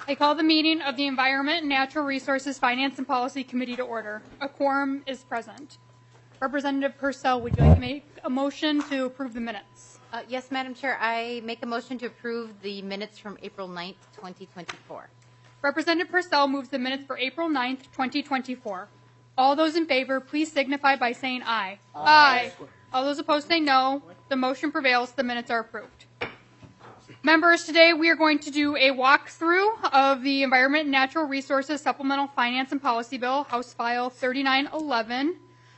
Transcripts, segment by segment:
I call the meeting of the Environment and Natural Resources Finance and Policy Committee to order. A quorum is present. Representative Purcell, would you like to make a motion to approve the minutes? Yes, Madam Chair. I make a motion to approve the minutes from April 9th, 2024. Representative Purcell moves the minutes for April 9th, 2024. All those in favor, please signify by saying aye. Aye. All those opposed say no. The motion prevails. The minutes are approved. Members, today we are going to do a walkthrough of the Environment and Natural Resources Supplemental Finance and Policy Bill, House File 3911.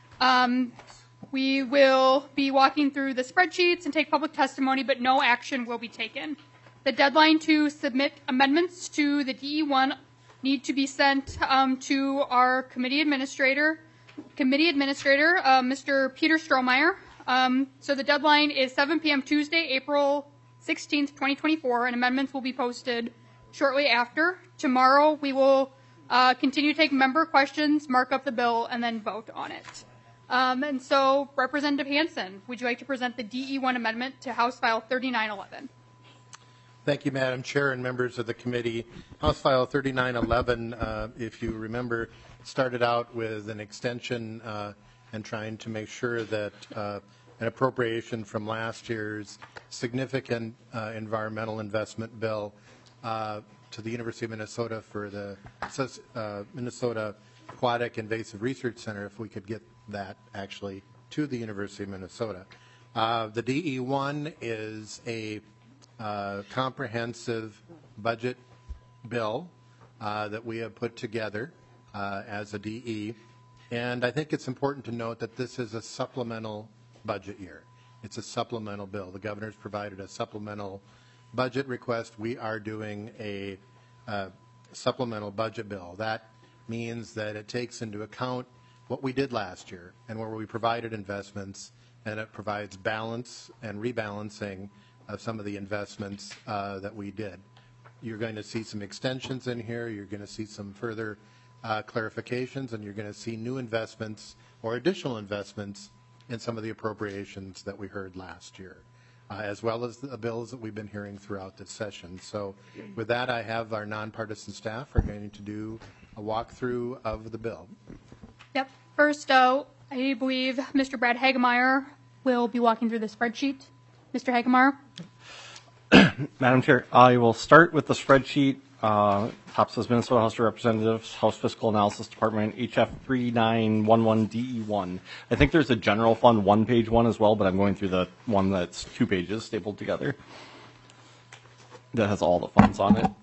We will be walking through the spreadsheets and take public testimony, but no action will be taken. The deadline to submit amendments to the DE1 need to be sent to our committee administrator, Mr. Peter Strohmeyer. So the deadline is 7 p.m. Tuesday, April 16th, 2024, and amendments will be posted shortly after. Tomorrow we will continue to take member questions, mark up the bill, and then vote on it. And so, Representative Hansen, would you like to present the DE1 amendment to House File 3911? Thank you, Madam Chair and members of the committee. House File 3911, if you remember, started out with an extension and trying to make sure that an appropriation from last year's significant environmental investment bill to the University of Minnesota for the Minnesota Aquatic Invasive Research Center, if we could get that actually to the University of Minnesota. The DE1 is a comprehensive budget bill that we have put together as a DE, and I think it's important to note that this is a supplemental budget year. It's a supplemental bill. The governor's provided a supplemental budget request. We are doing a supplemental budget bill. That means that it takes into account what we did last year and where we provided investments, and it provides balance and rebalancing of some of the investments that we did. You're going to see some extensions in here. You're going to see some further clarifications, and you're going to see new investments or additional investments in some of the appropriations that we heard last year, as well as the bills that we've been hearing throughout this session. So with that, I have our nonpartisan staff are going to do a walkthrough of the bill. Yep. First, I believe Mr. Brad Hagemeyer will be walking through the spreadsheet. Mr. Hagemeyer. Madam Chair, I will start with the spreadsheet. Top says Minnesota House of Representatives, House Fiscal Analysis Department, HF 3911DE1. I think there's a general fund one-page one as well, but I'm going through the one that's 2 pages stapled together. That has all the funds on it.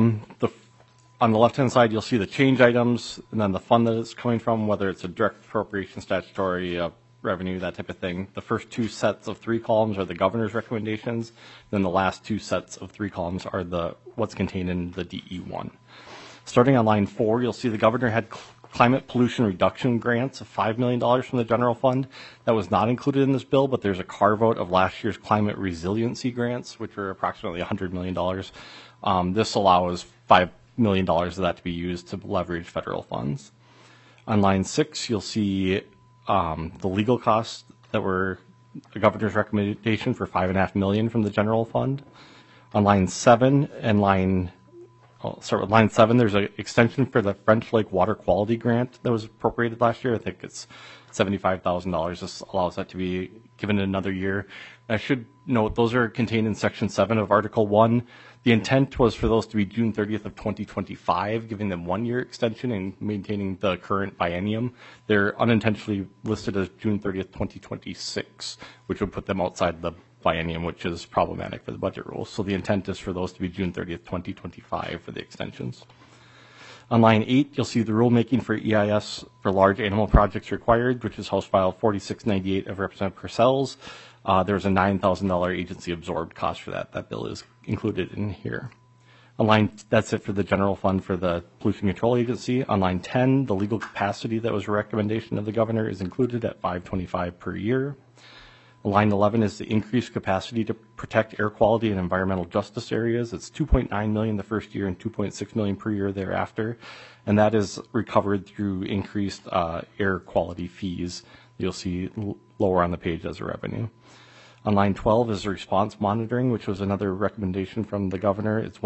On the left-hand side, you'll see the change items, and then the fund that it's coming from, whether it's a direct appropriation, statutory, revenue, that type of thing. The first 2 sets of 3 columns are the governor's recommendations. Then the last 2 sets of 3 columns are what's contained in the DE1. Starting on line 4, you'll see the governor had climate pollution reduction grants of $5 million from the general fund. That was not included in this bill, but there's a carve-out of last year's climate resiliency grants, which are approximately $100 million. This allows $5 million of that to be used to leverage federal funds. On line 6, you'll see the legal costs that were the governor's recommendation for $5.5 million from the general fund. On line 7 and I'll start with line 7. There's an extension for the French Lake Water Quality Grant that was appropriated last year. I think it's $75,000. This allows that to be given another year. I should note those are contained in Section 7 of Article 1. The intent was for those to be June 30th of 2025, giving them 1-year extension and maintaining the current biennium. They're unintentionally listed as June 30th, 2026, which would put them outside the biennium, which is problematic for the budget rules. So the intent is for those to be June 30th, 2025 for the extensions. On line 8, you'll see the rulemaking for EIS for large animal projects required, which is House File 4698 of Representative Purcell's. There's a $9,000 agency absorbed cost for that. That bill is included in here. On line, that's it for the general fund for the Pollution Control Agency. On line 10, the legal capacity that was a recommendation of the governor is included at $525 per year. Line 11 is the increased capacity to protect air quality and environmental justice areas. It's $2.9 million the first year and $2.6 million per year thereafter, and that is recovered through increased air quality fees. You'll see lower on the page as a revenue. On line 12 is response monitoring, which was another recommendation from the governor. It's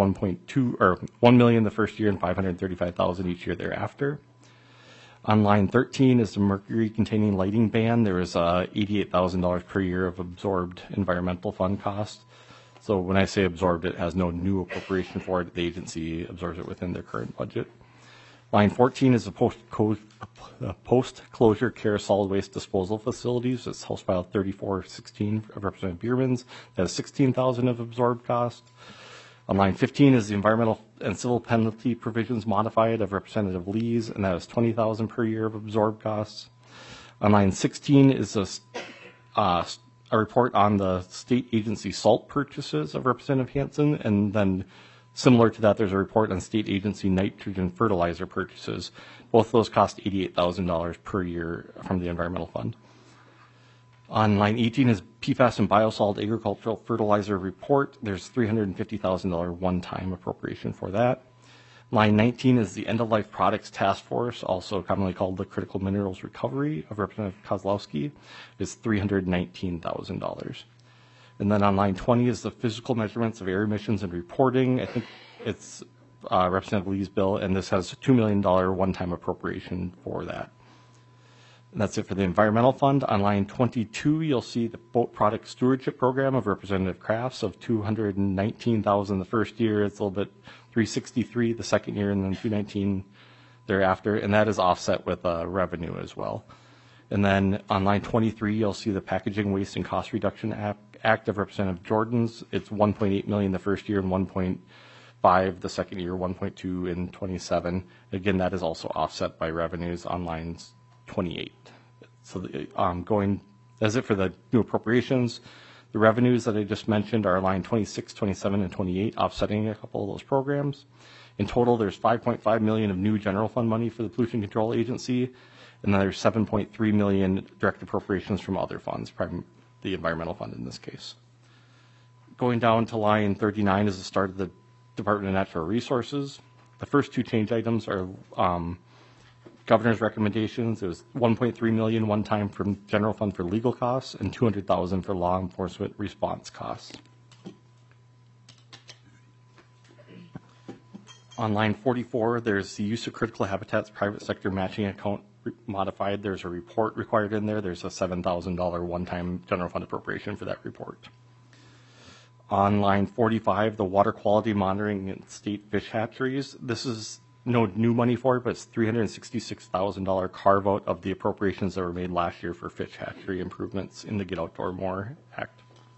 1 million the first year and 535,000 each year thereafter. On line 13 is the mercury-containing lighting ban. There is $88,000 per year of absorbed environmental fund cost. So when I say absorbed, it has no new appropriation for it. The agency absorbs it within their current budget. Line 14 is the post-closure care solid waste disposal facilities. It's House File 3416 of Representative Bierman's. That has $16,000 of absorbed cost. On line 15 is the environmental and civil penalty provisions modified of Representative Lee's, and that is $20,000 per year of absorbed costs. On line 16 is a report on the state agency salt purchases of Representative Hansen, and then similar to that, there's a report on state agency nitrogen fertilizer purchases. Both of those cost $88,000 per year from the environmental fund. On line 18 is PFAS and biosolid agricultural fertilizer report. There's $350,000 one-time appropriation for that. Line 19 is the end-of-life products task force, also commonly called the critical minerals recovery of Representative Kozlowski. It's $319,000. And then on line 20 is the physical measurements of air emissions and reporting. I think it's Representative Lee's bill, and this has a $2 million one-time appropriation for that. And that's it for the environmental fund. On line 22, you'll see the boat product stewardship program of Representative Crafts of $219,000 the first year. It's a little bit $363 the second year, and then $219 thereafter, and that is offset with revenue as well. And then on line 23, you'll see the Packaging Waste and Cost Reduction Act of Representative Jordan's. It's $1.8 million the first year and $1.5 the second year, $1.2 in 27. Again, that is also offset by revenues on lines 28. So that's it for the new appropriations. The revenues that I just mentioned are line 26, 27, and 28, offsetting a couple of those programs. In total, there's $5.5 million of new general fund money for the Pollution Control Agency, and then there's $7.3 million direct appropriations from other funds, the environmental fund in this case. Going down to line 39 is the start of the Department of Natural Resources. The first two change items are governor's recommendations. It was $1.3 million one time from general fund for legal costs and $200,000 for law enforcement response costs. On line 44, there's the use of critical habitats private sector matching account modified. There's a report required in there. There's a $7,000 one-time general fund appropriation for that report. On line 45, the water quality monitoring in state fish hatcheries. This is no new money for it, but it's $366,000 carve out of the appropriations that were made last year for fish hatchery improvements in the Get Outdoor More Act.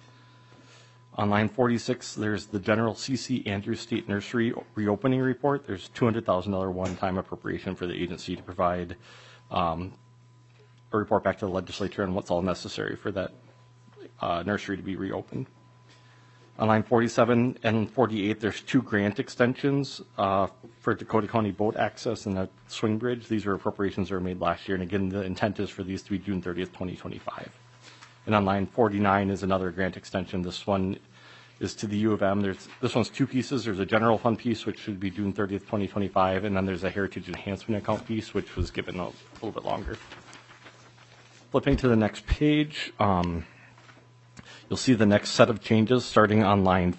On line 46, there's the General C.C. Andrews State Nursery reopening report. There's $200,000 one-time appropriation for the agency to provide a report back to the legislature on what's all necessary for that nursery to be reopened. On line 47 and 48, there's two grant extensions for Dakota County boat access and the swing bridge. These are appropriations that were made last year, and again, the intent is for these to be June 30th, 2025. And on line 49 is another grant extension. This one is to the U of M. This one's two pieces. There's a general fund piece, which should be June 30th, 2025, and then there's a heritage enhancement account piece, which was given a little bit longer. Flipping to the next page, you'll see the next set of changes starting on line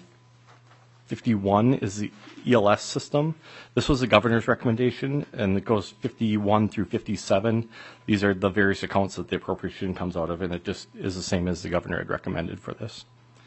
51 is the ELS system. This was the governor's recommendation, and it goes 51 through 57. These are the various accounts that the appropriation comes out of, and it just is the same as the governor had recommended for this.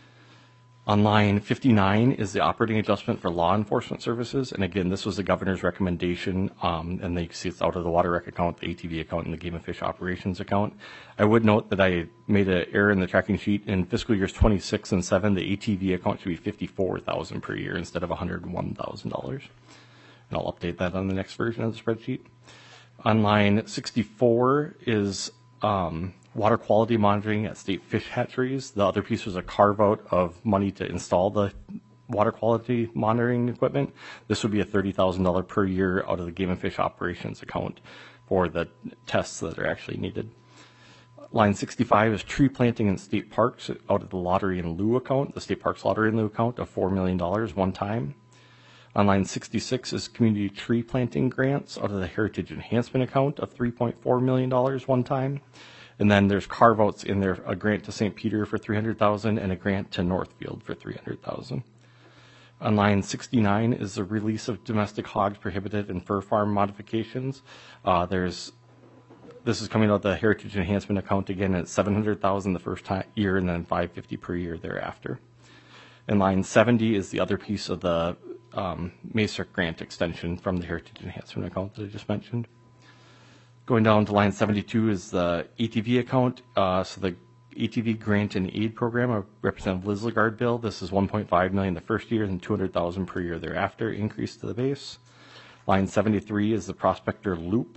On line 59 is the operating adjustment for law enforcement services, and again, this was the governor's recommendation, and you can see it's out of the water rec account, the ATV account, and the game and fish operations account. I would note that I made an error in the tracking sheet. In fiscal years 26 and 7, the ATV account should be $54,000 per year instead of $101,000. And I'll update that on the next version of the spreadsheet. On line 64 is water quality monitoring at state fish hatcheries. The other piece was a carve out of money to install the water quality monitoring equipment. This would be a $30,000 per year out of the game and fish operations account for the tests that are actually needed. Line 65 is tree planting in state parks out of the lottery and lieu account, the state parks lottery and lieu account of $4 million one time. On line 66 is community tree planting grants out of the heritage enhancement account of $3.4 million one time. And then there's carve-outs in there, a grant to St. Peter for $300,000 and a grant to Northfield for $300,000. On line 69 is the release of domestic hogs prohibited and fur farm modifications. This is coming out of the Heritage Enhancement account again at $700,000 the first year and then $550 per year thereafter. And line 70 is the other piece of the MESA grant extension from the Heritage Enhancement account that I just mentioned. Going down to line 72 is the ATV account. So the ATV grant and aid program, a Representative Lizlegard bill. This is $1.5 million the first year and $200,000 per year thereafter, increase to the base. Line 73 is the Prospector Loop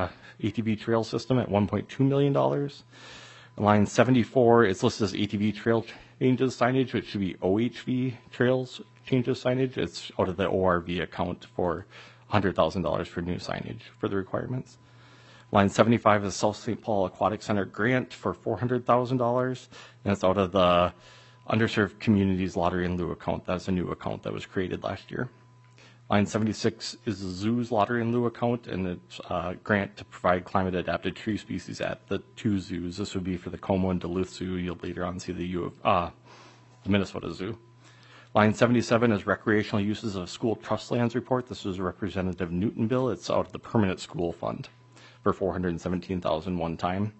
ATV trail system at $1.2 million. Line 74 is listed as ATV trail changes signage, which should be OHV trails changes signage. It's out of the ORV account for $100,000 for new signage for the requirements. Line 75 is South St. Paul Aquatic Center grant for $400,000, and it's out of the Underserved Communities Lottery and Lieu account. That's a new account that was created last year. Line 76 is the Zoo's Lottery and Lieu account, and it's a grant to provide climate-adapted tree species at the 2 zoos. This would be for the Como and Duluth Zoo. You'll later on see the Minnesota Zoo. Line 77 is recreational uses of school trust lands report. This is Representative Newton bill. It's out of the Permanent School Fund for $417,000 one time.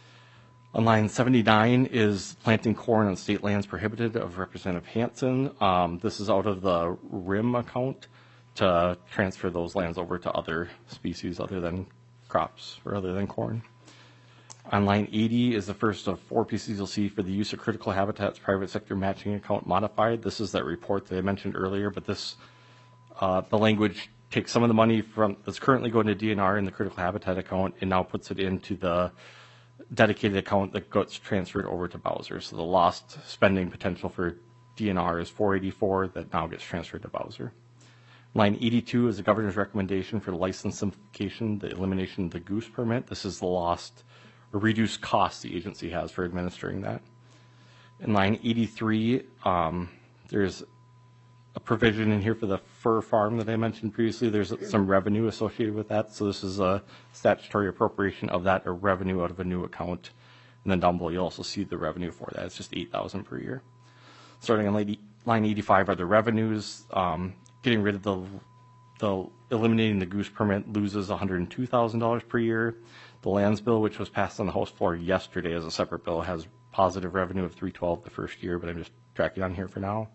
On line 79 is planting corn on state lands prohibited of Representative Hansen. This is out of the RIM account to transfer those lands over to other species other than crops or other than corn. On line 80 is the first of 4 pieces you'll see for the use of critical habitats private sector matching account modified. This is that report that I mentioned earlier, but this the language takes some of the money from that's currently going to DNR in the critical habitat account and now puts it into the dedicated account that gets transferred over to Bowser. So the lost spending potential for DNR is $484 that now gets transferred to Bowser. Line 82 is the governor's recommendation for license simplification, the elimination of the goose permit. This is the lost or reduced cost the agency has for administering that. In line 83, there's a provision in here for the fur farm that I mentioned previously. There's some revenue associated with that. So this is a statutory appropriation of that, or revenue out of a new account. And then down below, you'll also see the revenue for that. It's just $8,000 per year. Starting on line 85 are the revenues. Getting rid of the eliminating the goose permit loses $102,000 per year. The lands bill, which was passed on the House floor yesterday as a separate bill, has positive revenue of $312 the first year, but I'm just tracking on here for now.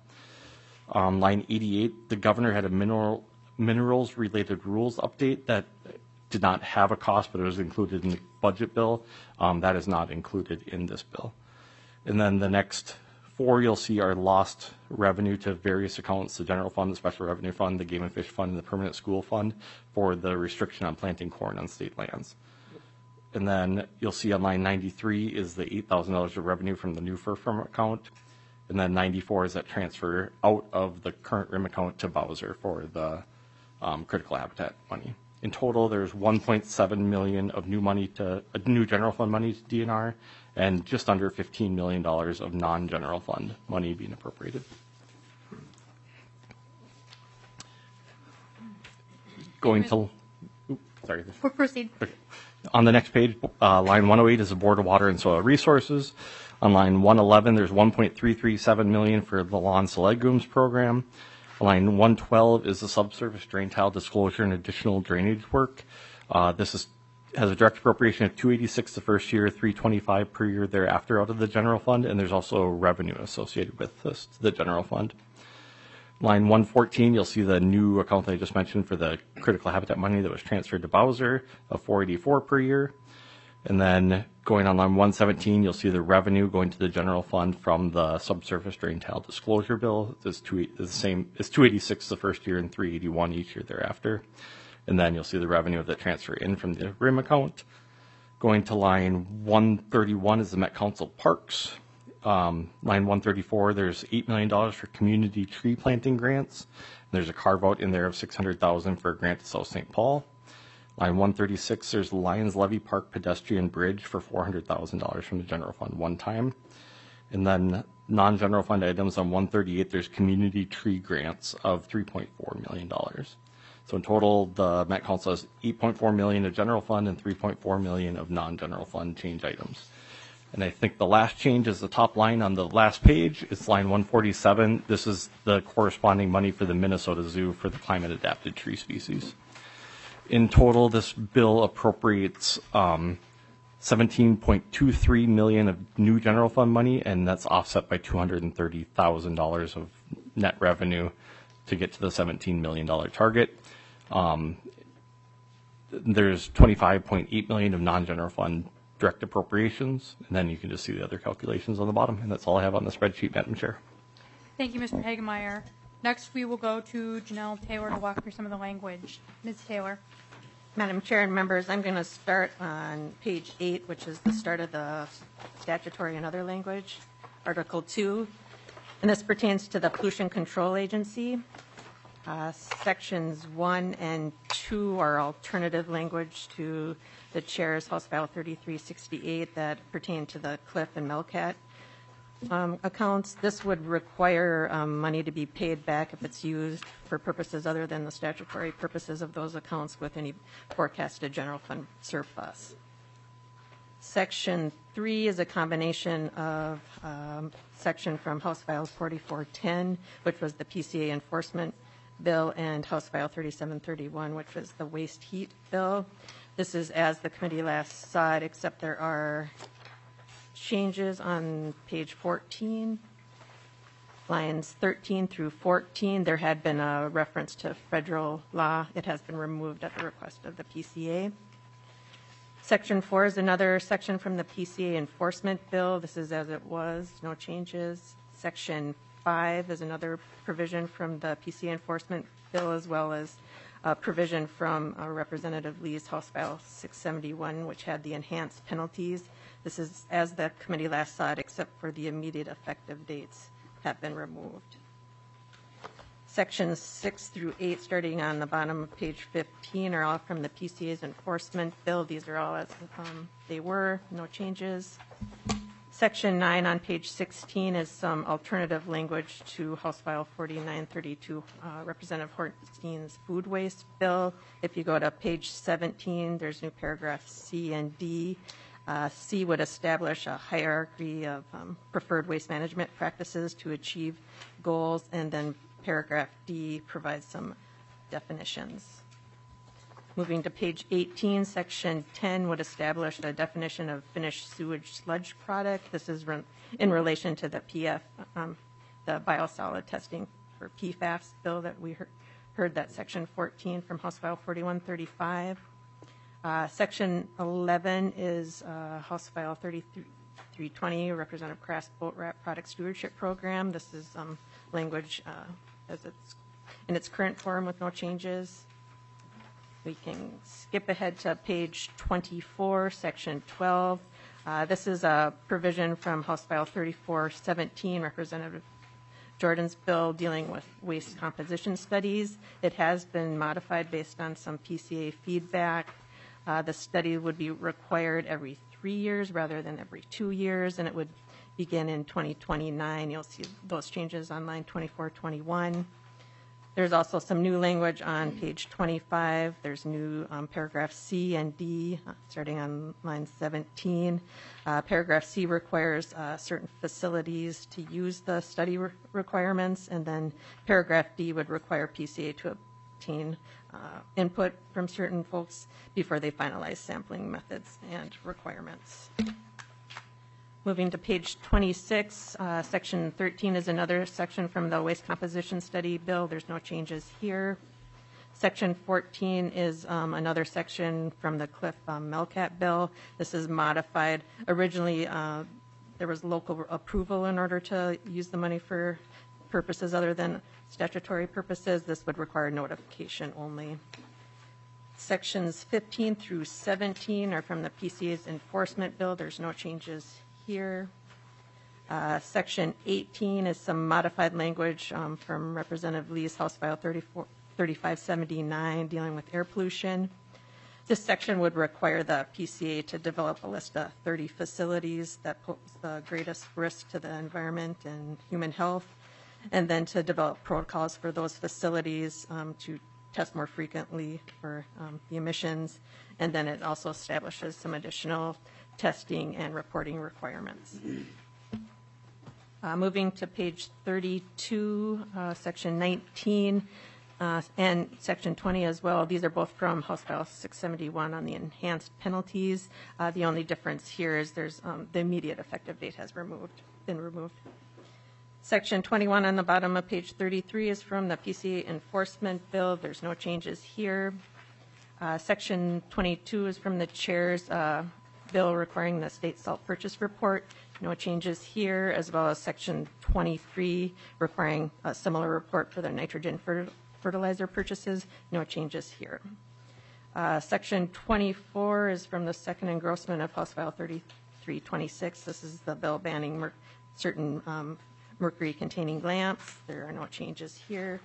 Line 88, the governor had a minerals related rules update that did not have a cost, but it was included in the budget bill. That is not included in this bill. And then the next 4 you'll see are lost revenue to various accounts: the general fund, the special revenue fund, the game and fish fund, and the permanent school fund for the restriction on planting corn on state lands. And then you'll see on line 93 is the $8,000 of revenue from the new fur farm account. And then 94 is that transfer out of the current RIM account to Bowser for the critical habitat money. In total, there's $1.7 million of new general fund money to DNR, and just under $15 million of non-general fund money being appropriated. Going to, sorry. We'll proceed. Okay. On the next page, line 108 is the Board of Water and Soil Resources. On line 111, there's $1.337 million for the lawn legumes program. Line 112 is the subsurface drain tile disclosure and additional drainage work. This has a direct appropriation of $286 the first year, $325 per year thereafter out of the general fund, and there's also revenue associated with this, the general fund. Line 114, you'll see the new account that I just mentioned for the critical habitat money that was transferred to Bowser of $484 per year. And then going on line 117, you'll see the revenue going to the general fund from the subsurface drain tile disclosure bill. It's the same. It's $286 the first year and $381 each year thereafter. And then you'll see the revenue of the transfer in from the RIM account. Going to line 131 is the Met Council Parks. Line 134, there's $8 million for community tree planting grants. And there's a carve out in there of $600,000 for a grant to South St. Paul. Line 136, there's Lions Levy Park pedestrian bridge for $400,000 from the general fund one time. And then non-general fund items on 138, there's community tree grants of $3.4 million. So in total, the Met Council has $8.4 million of general fund and $3.4 million of non-general fund change items. And I think the last change is the top line on the last page. It's line 147. This is the corresponding money for the Minnesota Zoo for the climate adapted tree species. In total, this bill appropriates 17.23 million of new general fund money, and that's offset by $230,000 of net revenue to get to the $17 million target. There's 25.8 million of non-general fund direct appropriations, and then you can just see the other calculations on the bottom, and that's all I have on the spreadsheet, Madam Chair. Thank you, Mr. Hagemeyer. Next, we will go to Janelle Taylor to walk through some of the language. Ms. Taylor. Madam Chair and members, I'm going to start on page 8, which is the start of the statutory and other language, Article 2. And this pertains to the Pollution Control Agency. Sections 1 and 2 are alternative language to the Chair's House File 3368 that pertain to the Cliff and Melcat accounts. This would require money to be paid back if it's used for purposes other than the statutory purposes of those accounts with any forecasted general fund surplus. Section 3 is a combination of section from House File 4410, which was the PCA enforcement bill, and House File 3731, which was the waste heat bill. This is as the committee last saw it, except there are changes on page 14, lines 13 through 14. There had been a reference to federal law. It has been removed at the request of the PCA. Section 4 is another section from the PCA enforcement bill. This is as it was, no changes. Section 5 is another provision from the PCA enforcement bill, as well as a provision from Representative Lee's House File 671, which had the enhanced penalties. This is as the committee last saw it, except for the immediate effective dates have been removed. Sections 6 through 8, starting on the bottom of page 15, are all from the PCA's enforcement bill. These are all as they were, no changes. Section 9 on page 16 is some alternative language to House File 4932, Representative Hornstein's food waste bill. If you go to page 17, there's new paragraphs C and D. C would establish a hierarchy of preferred waste management practices to achieve goals, and then paragraph D provides some definitions. Moving to page 18, section 10 would establish a definition of finished sewage sludge product. This is in relation to the PF, the biosolid testing for PFAS bill that we heard that section 14 from House File 4135. Section 11 is House File 3320, Representative Kraft's Boat Wrap Product Stewardship Program. This is language as it's in its current form with no changes. We can skip ahead to page 24, section 12. This is a provision from House File 3417, Representative Jordan's bill dealing with waste composition studies. It has been modified based on some PCA feedback. The study would be required every 3 years rather than every 2 years, and it would begin in 2029. You'll see those changes on line 2421. There's also some new language on page 25. There's new paragraph C and D starting on line 17. Paragraph C requires certain facilities to use the study requirements, and then paragraph D would require PCA to obtain input from certain folks before they finalize sampling methods and requirements. Moving to page 26, section 13 is another section from the waste composition study bill. There's no changes here. Section 14 is another section from the Cliff Melcat bill. This is modified. Originally, there was local approval in order to use the money for purposes other than statutory purposes. This would require notification only. Sections 15 through 17 are from the PCA's enforcement bill. There's no changes here. Section 18 is some modified language from Representative Lee's House File 3579 dealing with air pollution. This section would require the PCA to develop a list of 30 facilities that pose the greatest risk to the environment and human health, and then to develop protocols for those facilities to test more frequently for the emissions. And then it also establishes some additional testing and reporting requirements. Moving to page 32, section 19, and section 20 as well. These are both from House File 671 on the enhanced penalties. The only difference here is there's the immediate effective date has been removed. Section 21 on the bottom of page 33 is from the PCA enforcement bill. There's no changes here. Section 22 is from the chair's bill requiring the state salt purchase report. No changes here, as well as section 23 requiring a similar report for the nitrogen fertilizer purchases. No changes here. Section 24 is from the second engrossment of House File 3326. This is the bill banning certain mercury-containing lamps. There are no changes here.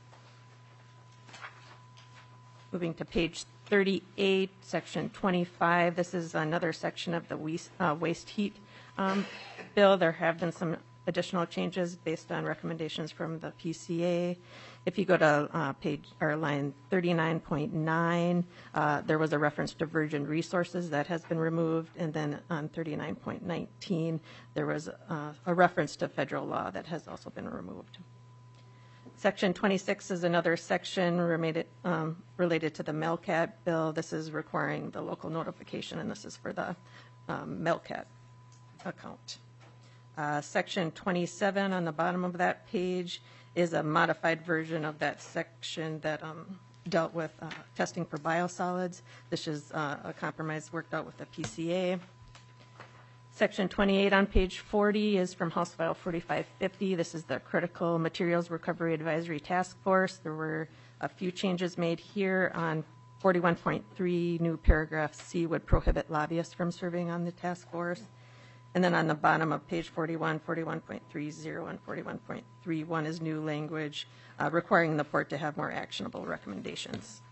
Moving to page 38, section 25. This is another section of the waste heat bill. There have been some additional changes based on recommendations from the PCA. If you go to page or line 39.9, there was a reference to virgin resources that has been removed, and then on 39.19, there was a reference to federal law that has also been removed. Section 26 is another section related to the Melcat bill. This is requiring the local notification, and this is for the Melcat account. Section 27 on the bottom of that page is a modified version of that section that dealt with testing for biosolids. This is a compromise worked out with the PCA. Section 28 on page 40 is from House File 4550. This is the Critical Materials Recovery Advisory Task Force. There were a few changes made here. On 41.3, new paragraph C would prohibit lobbyists from serving on the task force. And then on the bottom of page 41, 41.30 and 41.31 is new language requiring the port to have more actionable recommendations.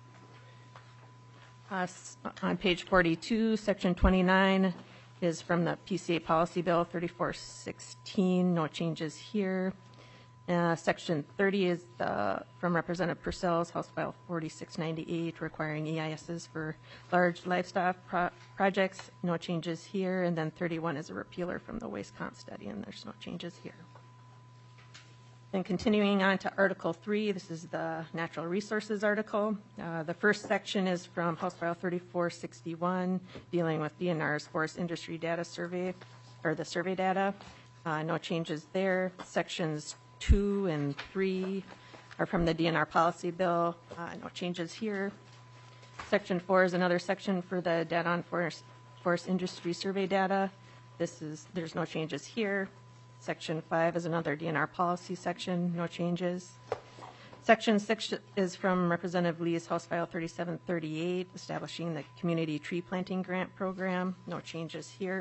On page 42, section 29 is from the PCA Policy Bill 3416. No changes here. Section 30 is from Representative Purcell's House File 4698, requiring EISs for large livestock projects. No changes here. And then 31 is a repealer from the Waste Comp study, and there's no changes here. Then continuing on to Article 3, this is the Natural Resources article. The first section is from House File 3461, dealing with DNR's Forest Industry Data Survey, or the survey data. No changes there. Sections 2 and 3 are from the DNR Policy Bill. No changes here. Section 4 is another section for the data on forest industry survey data. There's no changes here. Section 5 is another DNR policy section. No changes. Section 6 is from Representative Lee's House File 3738, establishing the Community Tree Planting Grant Program. No changes here.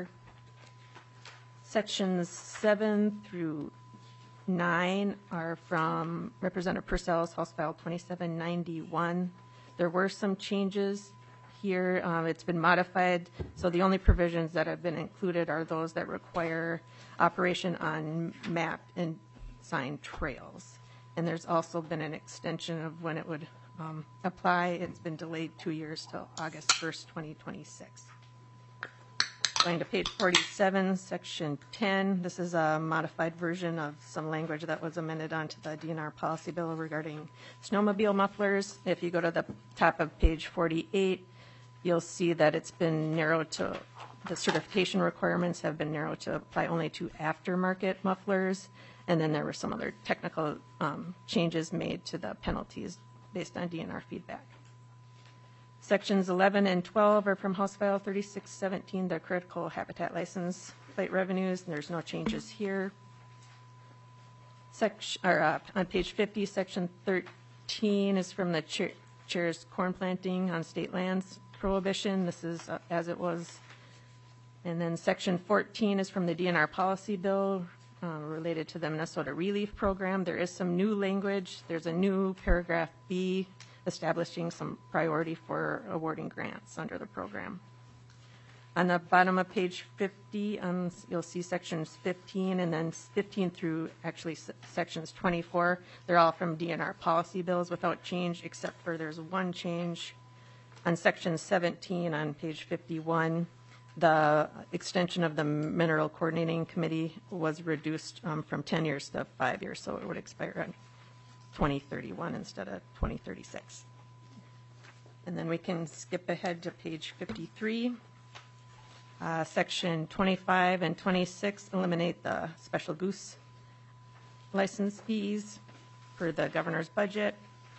Sections 7 through 9 are from Representative Purcell's House File 2791. There were some changes here. It's been modified, so the only provisions that have been included are those that require operation on mapped and signed trails. And there's also been an extension of when it would apply. It's been delayed 2 years till August 1st, 2026. Going to page 47, section 10. This is a modified version of some language that was amended onto the DNR policy bill regarding snowmobile mufflers. If you go to the top of page 48, you'll see that it's been narrowed to, the certification requirements have been narrowed to apply only to aftermarket mufflers. And then there were some other technical changes made to the penalties based on DNR feedback. Sections 11 and 12 are from House File 3617, the critical habitat license plate revenues, and there's no changes here. On page 50, section 13 is from the chair's corn planting on state lands prohibition. This is as it was. And then section 14 is from the DNR policy bill related to the Minnesota Relief Program. There is some new language. There's a new paragraph B establishing some priority for awarding grants under the program. On the bottom of page 50, you'll see sections 15 and then 15 through actually sections 24. They're all from DNR policy bills without change, except for there's one change on section 17 on page 51. The extension of the Mineral Coordinating Committee was reduced from 10 years to 5 years, so it would expire in 2031 instead of 2036. And then we can skip ahead to page 53. Section 25 and 26 eliminate the special goose license fees for the governor's budget.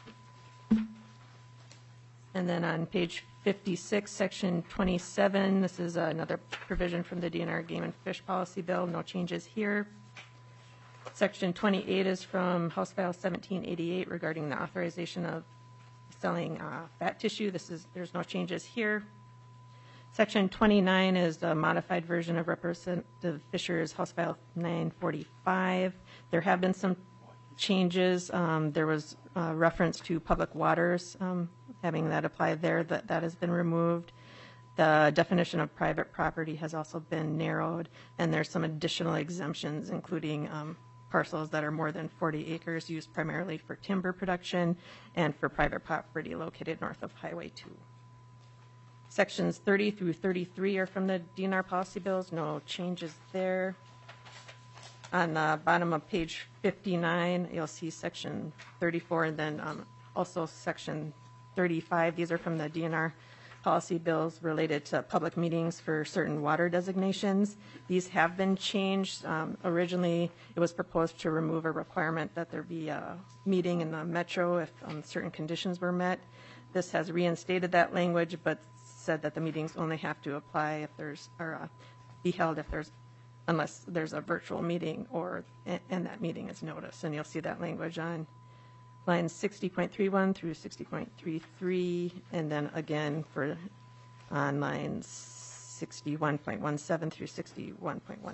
And then on page 56, section 27, this is another provision from the DNR Game and Fish Policy Bill. No changes here. Section 28 is from House File 1788 regarding the authorization of selling fat tissue. There's no changes here. Section 29 is the modified version of Representative Fisher's House File 945. There have been some changes. There was reference to public waters, having that apply there. That has been removed. The definition of private property has also been narrowed, and there's some additional exemptions, including parcels that are more than 40 acres used primarily for timber production and for private property located north of Highway 2. Sections 30 through 33 are from the DNR policy bills. No changes there. On the bottom of page 59, you'll see section 34 and then also section 35. These are from the DNR policy bills related to public meetings for certain water designations. These have been changed. Originally, it was proposed to remove a requirement that there be a meeting in the metro if certain conditions were met. This has reinstated that language, but said that the meetings only have to apply if there's, or be held if there's, unless there's a virtual meeting or, and that meeting is noticed. And you'll see that language on lines 60.31 through 60.33, and then again for on lines 61.17 through 61.19.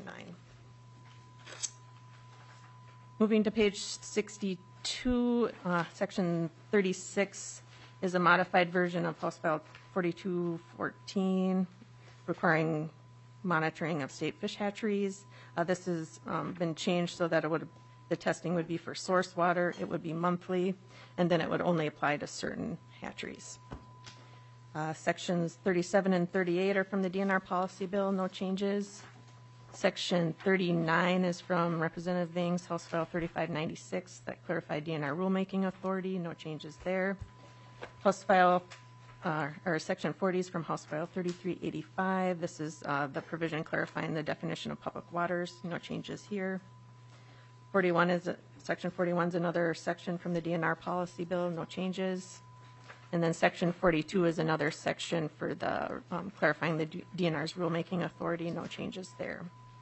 Moving to page 62, section 36 is a modified version of House File 4214, requiring monitoring of state fish hatcheries. This has been changed so that the testing would be for source water, it would be monthly, and then it would only apply to certain hatcheries. Sections 37 and 38 are from the DNR policy bill, no changes. Section 39 is from Representative Ving's House File 3596 that clarified DNR rulemaking authority, no changes there. House File or Section 40 is from House File 3385. This is the provision clarifying the definition of public waters. No changes here. 41 is Section 41 is another section from the DNR policy bill. No changes. And then Section 42 is another section for the clarifying the DNR's rulemaking authority. No changes there.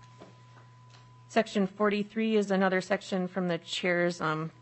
Section 43 is another section from the chair's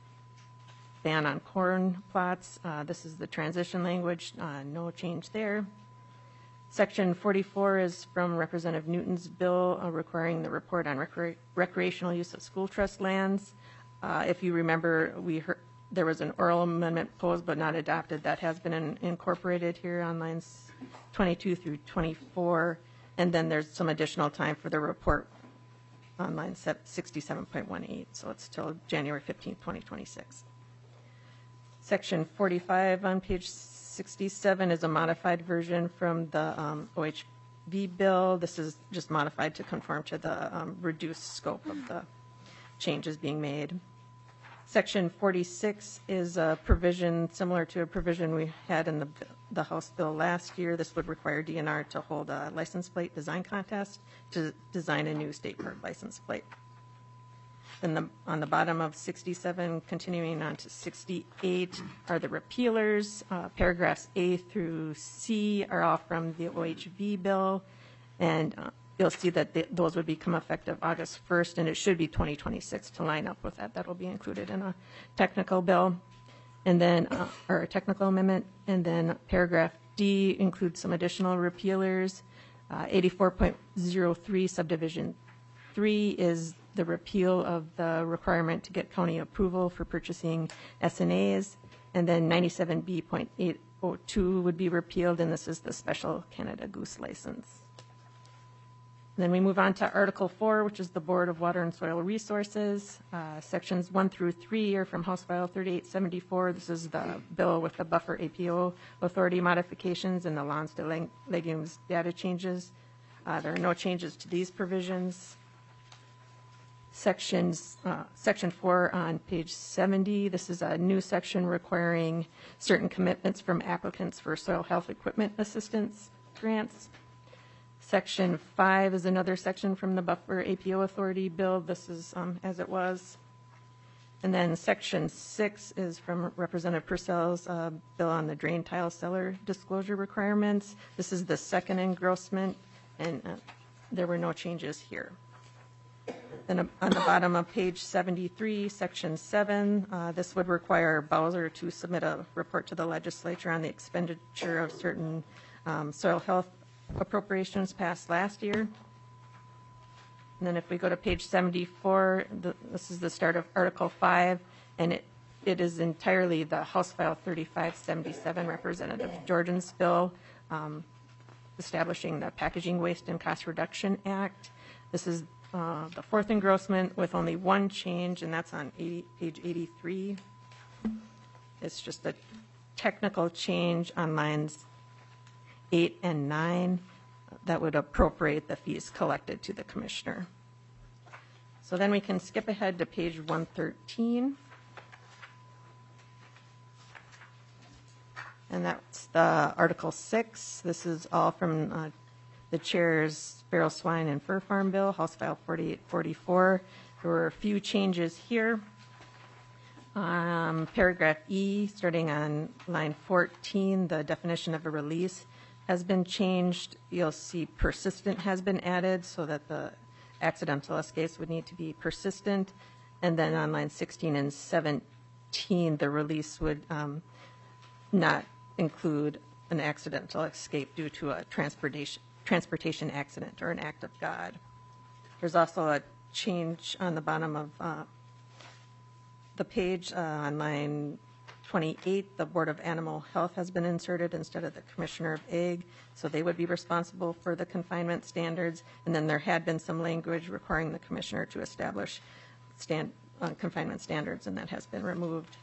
ban on corn plots. This is the transition language. No change there. Section 44 is from Representative Newton's bill requiring the report on recreational use of school trust lands. If you remember, there was an oral amendment posed but not adopted. That has been incorporated here on lines 22 through 24. And then there's some additional time for the report on line 67.18. So it's till January 15, 2026. Section 45 on page 67 is a modified version from the OHV bill. This is just modified to conform to the reduced scope of the changes being made. Section 46 is a provision similar to a provision we had in the House bill last year. This would require DNR to hold a license plate design contest to design a new state park license plate. And on the bottom of 67, continuing on to 68, are the repealers. Paragraphs A through C are all from the OHV bill. And you'll see that those would become effective August 1st, and it should be 2026 to line up with that. That will be included in a technical bill. And then, or a technical amendment. And then paragraph D includes some additional repealers. 84.03 subdivision 3 is the repeal of the requirement to get county approval for purchasing SNAs. And then 97B.802 would be repealed, and this is the special Canada Goose license. And then we move on to Article 4, which is the Board of Water and Soil Resources. Sections 1 through 3 are from House File 3874. This is the bill with the buffer APO authority modifications and the lawns to legumes data changes. There are no changes to these provisions. Section 4 on page 70, this is a new section requiring certain commitments from applicants for soil health equipment assistance grants. Section 5 is another section from the Buffer APO Authority bill. This is as it was. And then Section 6 is from Representative Purcell's bill on the drain tile cellar disclosure requirements. This is the second engrossment, and there were no changes here. Then on the bottom of page 73, Section 7, this would require Bowser to submit a report to the legislature on the expenditure of certain soil health appropriations passed last year. And then if we go to page 74, this is the start of Article 5, and it is entirely the House File 3577, Representative Jordan's bill, establishing the Packaging Waste and Cost Reduction Act. This is the fourth engrossment with only one change, and that's on page 83. It's just a technical change on lines 8 and 9 that would appropriate the fees collected to the commissioner. So then we can skip ahead to page 113. And that's the Article 6. This is all from the chair's Barrel Swine and Fur Farm Bill, House File 4844. There were a few changes here. Paragraph E, starting on line 14, the definition of a release has been changed. You'll see persistent has been added so that the accidental escapes would need to be persistent. And then on line 16 and 17, the release would not include an accidental escape due to a transportation accident or an act of God. There's also a change on the bottom of the page on line 28. The Board of Animal Health has been inserted instead of the Commissioner of Ag, so they would be responsible for the confinement standards. And then there had been some language requiring the Commissioner to establish confinement standards, and that has been removed.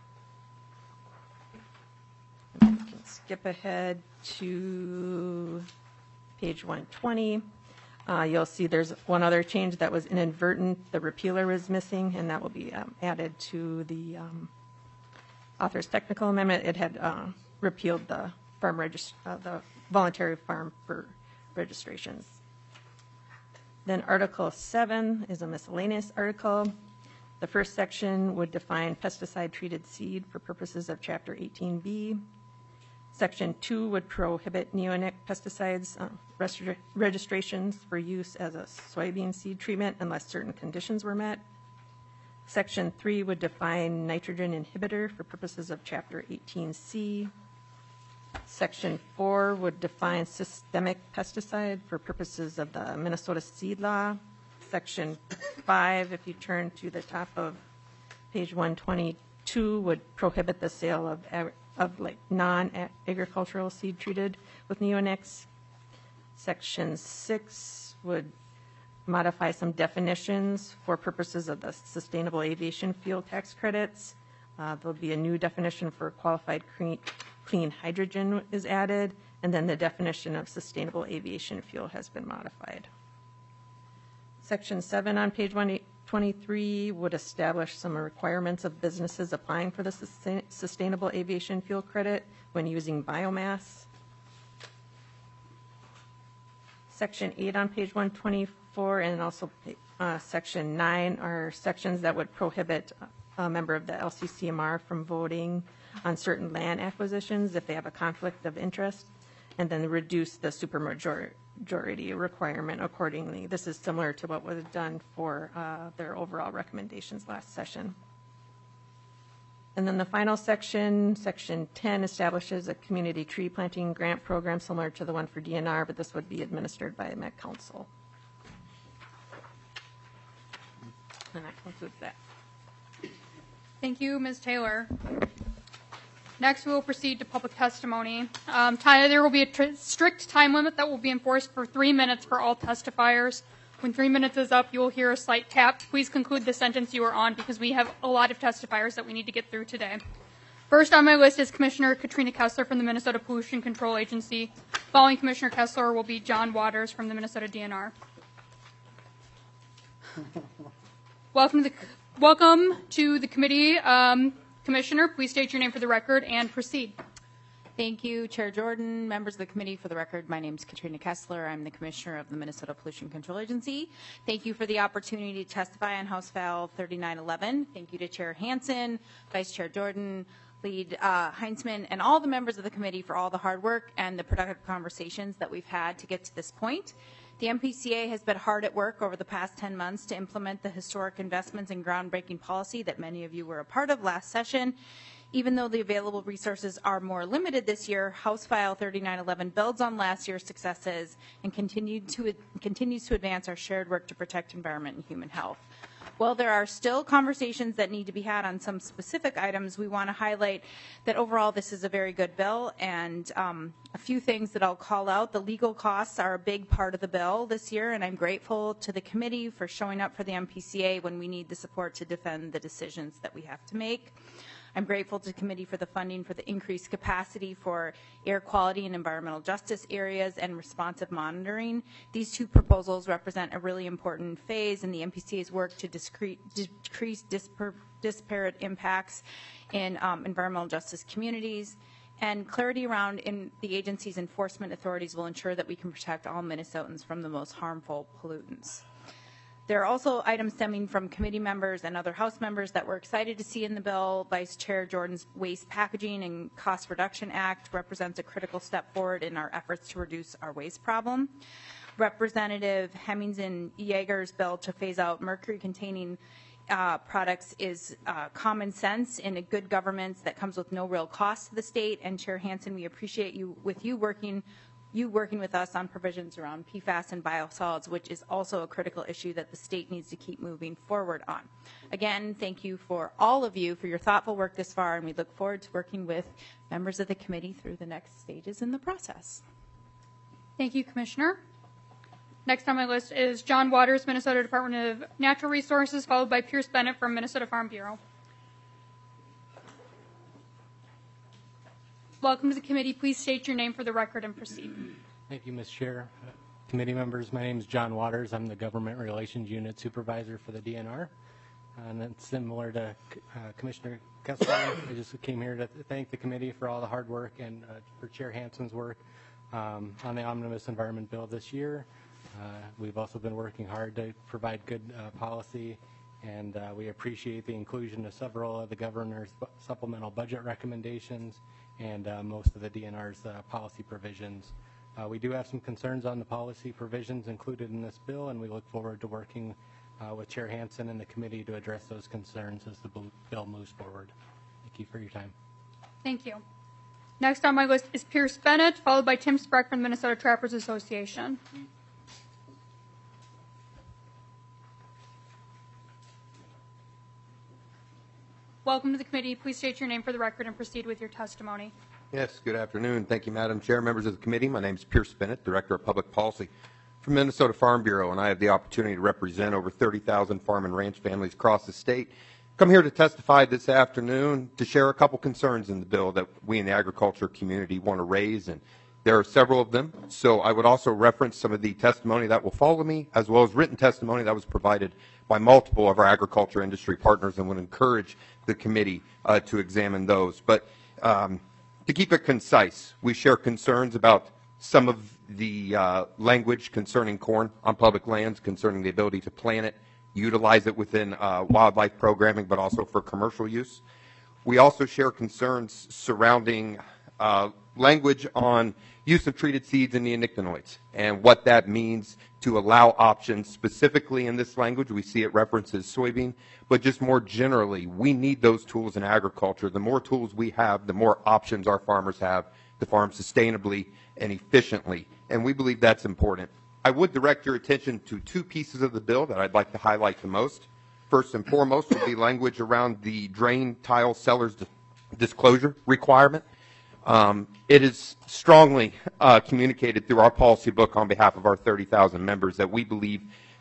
And we can skip ahead to page 120. You'll see there's one other change that was inadvertent. The repealer is missing, and that will be added to the author's technical amendment. It had repealed the the voluntary farm for registrations. Then Article 7 is a miscellaneous article. The first section would define pesticide-treated seed for purposes of Chapter 18B. Section 2 would prohibit neonic pesticides registrations for use as a soybean seed treatment unless certain conditions were met. Section 3 would define nitrogen inhibitor for purposes of Chapter 18C. Section 4 would define systemic pesticide for purposes of the Minnesota Seed Law. Section 5, if you turn to the top of page 122, would prohibit the sale of non-agricultural seed treated with neonics. Section 6 would modify some definitions for purposes of the sustainable aviation fuel tax credits. There'll be a new definition for qualified clean hydrogen is added, and then the definition of sustainable aviation fuel has been modified. Section 7 on page 123 would establish some requirements of businesses applying for the sustainable aviation fuel credit when using biomass. Section 8 on page 124 and also Section 9 are sections that would prohibit a member of the LCCMR from voting on certain land acquisitions if they have a conflict of interest, and then reduce the supermajority requirement accordingly. This is similar to what was done for their overall recommendations last session. And then the final section, Section 10, establishes a community tree planting grant program similar to the one for DNR, but this would be administered by the Met Council. And that concludes that. Thank you, Ms. Taylor. Next, we will proceed to public testimony. There will be a strict time limit that will be enforced for 3 minutes for all testifiers. When 3 minutes is up, you will hear a slight tap. Please conclude the sentence you are on because we have a lot of testifiers that we need to get through today. First on my list is Commissioner Katrina Kessler from the Minnesota Pollution Control Agency. Following Commissioner Kessler will be John Waters from the Minnesota DNR. Welcome to the committee. Commissioner, please state your name for the record and proceed. Thank you, Chair Jordan, members of the committee. For the record, my name is Katrina Kessler. I'm the Commissioner of the Minnesota Pollution Control Agency. Thank you for the opportunity to testify on House File 3911. Thank you to Chair Hansen, Vice Chair Jordan, Lead Heinzman, and all the members of the committee for all the hard work and the productive conversations that we've had to get to this point. The MPCA has been hard at work over the past 10 months to implement the historic investments and groundbreaking policy that many of you were a part of last session. Even though the available resources are more limited this year, House File 3911 builds on last year's successes and continues to advance our shared work to protect environment and human health. While there are still conversations that need to be had on some specific items, we want to highlight that overall this is a very good bill, and a few things that I'll call out. The legal costs are a big part of the bill this year, and I'm grateful to the committee for showing up for the MPCA when we need the support to defend the decisions that we have to make. I'm grateful to the committee for the funding for the increased capacity for air quality and environmental justice areas and responsive monitoring. These two proposals represent a really important phase in the MPCA's work to decrease disparate impacts in environmental justice communities. And clarity around the agency's enforcement authorities will ensure that we can protect all Minnesotans from the most harmful pollutants. There are also items stemming from committee members and other House members that we're excited to see in the bill. Vice Chair Jordan's Waste Packaging and Cost Reduction Act represents a critical step forward in our efforts to reduce our waste problem. Representative Hemmings and Yeager's bill to phase out mercury-containing products is common sense in a good governance that comes with no real cost to the state. And Chair Hansen, we appreciate you working with us on provisions around PFAS and biosolids, which is also a critical issue that the state needs to keep moving forward on. Again, thank you for all of you for your thoughtful work this far, and we look forward to working with members of the committee through the next stages in the process. Thank you, Commissioner. Next on my list is John Waters, Minnesota Department of Natural Resources, followed by Pierce Bennett from Minnesota Farm Bureau. Welcome to the committee. Please state your name for the record and proceed. Thank you, Ms. Chair. Committee members, my name is John Waters. I'm the Government Relations Unit Supervisor for the DNR. And that's similar to Commissioner Kessler. I just came here to thank the committee for all the hard work and for Chair Hansen's work on the Omnibus Environment Bill this year. We've also been working hard to provide good policy, and we appreciate the inclusion of several of the governor's supplemental budget recommendations and most of the DNR's policy provisions. We do have some concerns on the policy provisions included in this bill, and we look forward to working with Chair Hansen and the committee to address those concerns as the bill moves forward. Thank you for your time. Thank you. Next on my list is Pierce Bennett, followed by Tim Spreck from the Minnesota Trappers Association. Welcome to the committee. Please state your name for the record and proceed with your testimony. Yes, good afternoon. Thank you, Madam Chair, members of the committee. My name is Pierce Bennett, Director of Public Policy from Minnesota Farm Bureau, and I have the opportunity to represent over 30,000 farm and ranch families across the state. Come here to testify this afternoon to share a couple concerns in the bill that we in the agriculture community want to raise, and there are several of them. So I would also reference some of the testimony that will follow me, as well as written testimony that was provided by multiple of our agriculture industry partners, and would encourage the committee to examine those. But to keep it concise, we share concerns about some of the language concerning corn on public lands, concerning the ability to plant it, utilize it within wildlife programming, but also for commercial use. We also share concerns surrounding language on use of treated seeds and neonicotinoids and what that means to allow options. Specifically in this language, we see it references soybean, but just more generally, we need those tools in agriculture. The more tools we have, the more options our farmers have to farm sustainably and efficiently, and we believe that's important. I would direct your attention to two pieces of the bill that I'd like to highlight the most. First and foremost would be language around the drain tile seller's disclosure requirement. It is strongly communicated through our policy book on behalf of our 30,000 members that we believe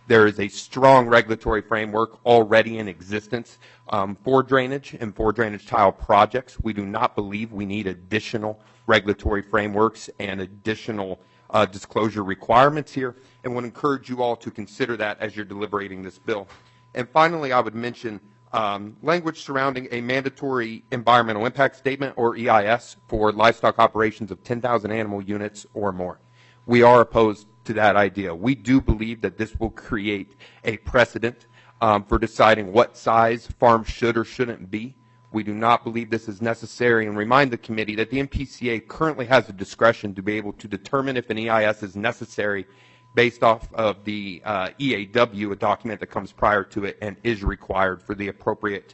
There is a strong regulatory framework already in existence for drainage and for drainage tile projects. We do not believe we need additional regulatory frameworks and additional disclosure requirements here, and would encourage you all to consider that as you're deliberating this bill. And finally, I would mention language surrounding a mandatory environmental impact statement, or EIS, for livestock operations of 10,000 animal units or more. We are opposed to that idea. We do believe that this will create a precedent for deciding what size farms should or shouldn't be. We do not believe this is necessary, and remind the committee that the MPCA currently has the discretion to be able to determine if an EIS is necessary based off of the EAW, a document that comes prior to it and is required for the appropriate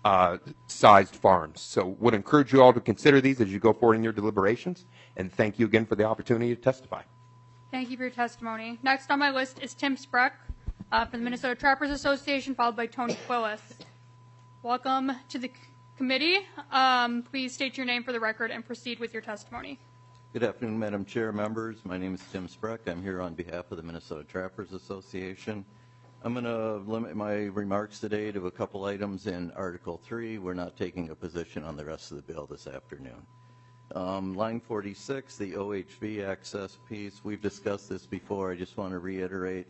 sized farms. So would encourage you all to consider these as you go forward in your deliberations, and thank you again for the opportunity to testify. Thank you for your testimony. Next on my list is Tim Spreck from the Minnesota Trappers Association, followed by Tony Quillis. Welcome to the committee. Please state your name for the record and proceed with your testimony. Good afternoon, Madam Chair, members. My name is Tim Spreck. I'm here on behalf of the Minnesota Trappers Association. I'm going to limit my remarks today to a couple items in Article 3. We're not taking a position on the rest of the bill this afternoon. Line 46, the OHV access piece, we've discussed this before. I just want to reiterate.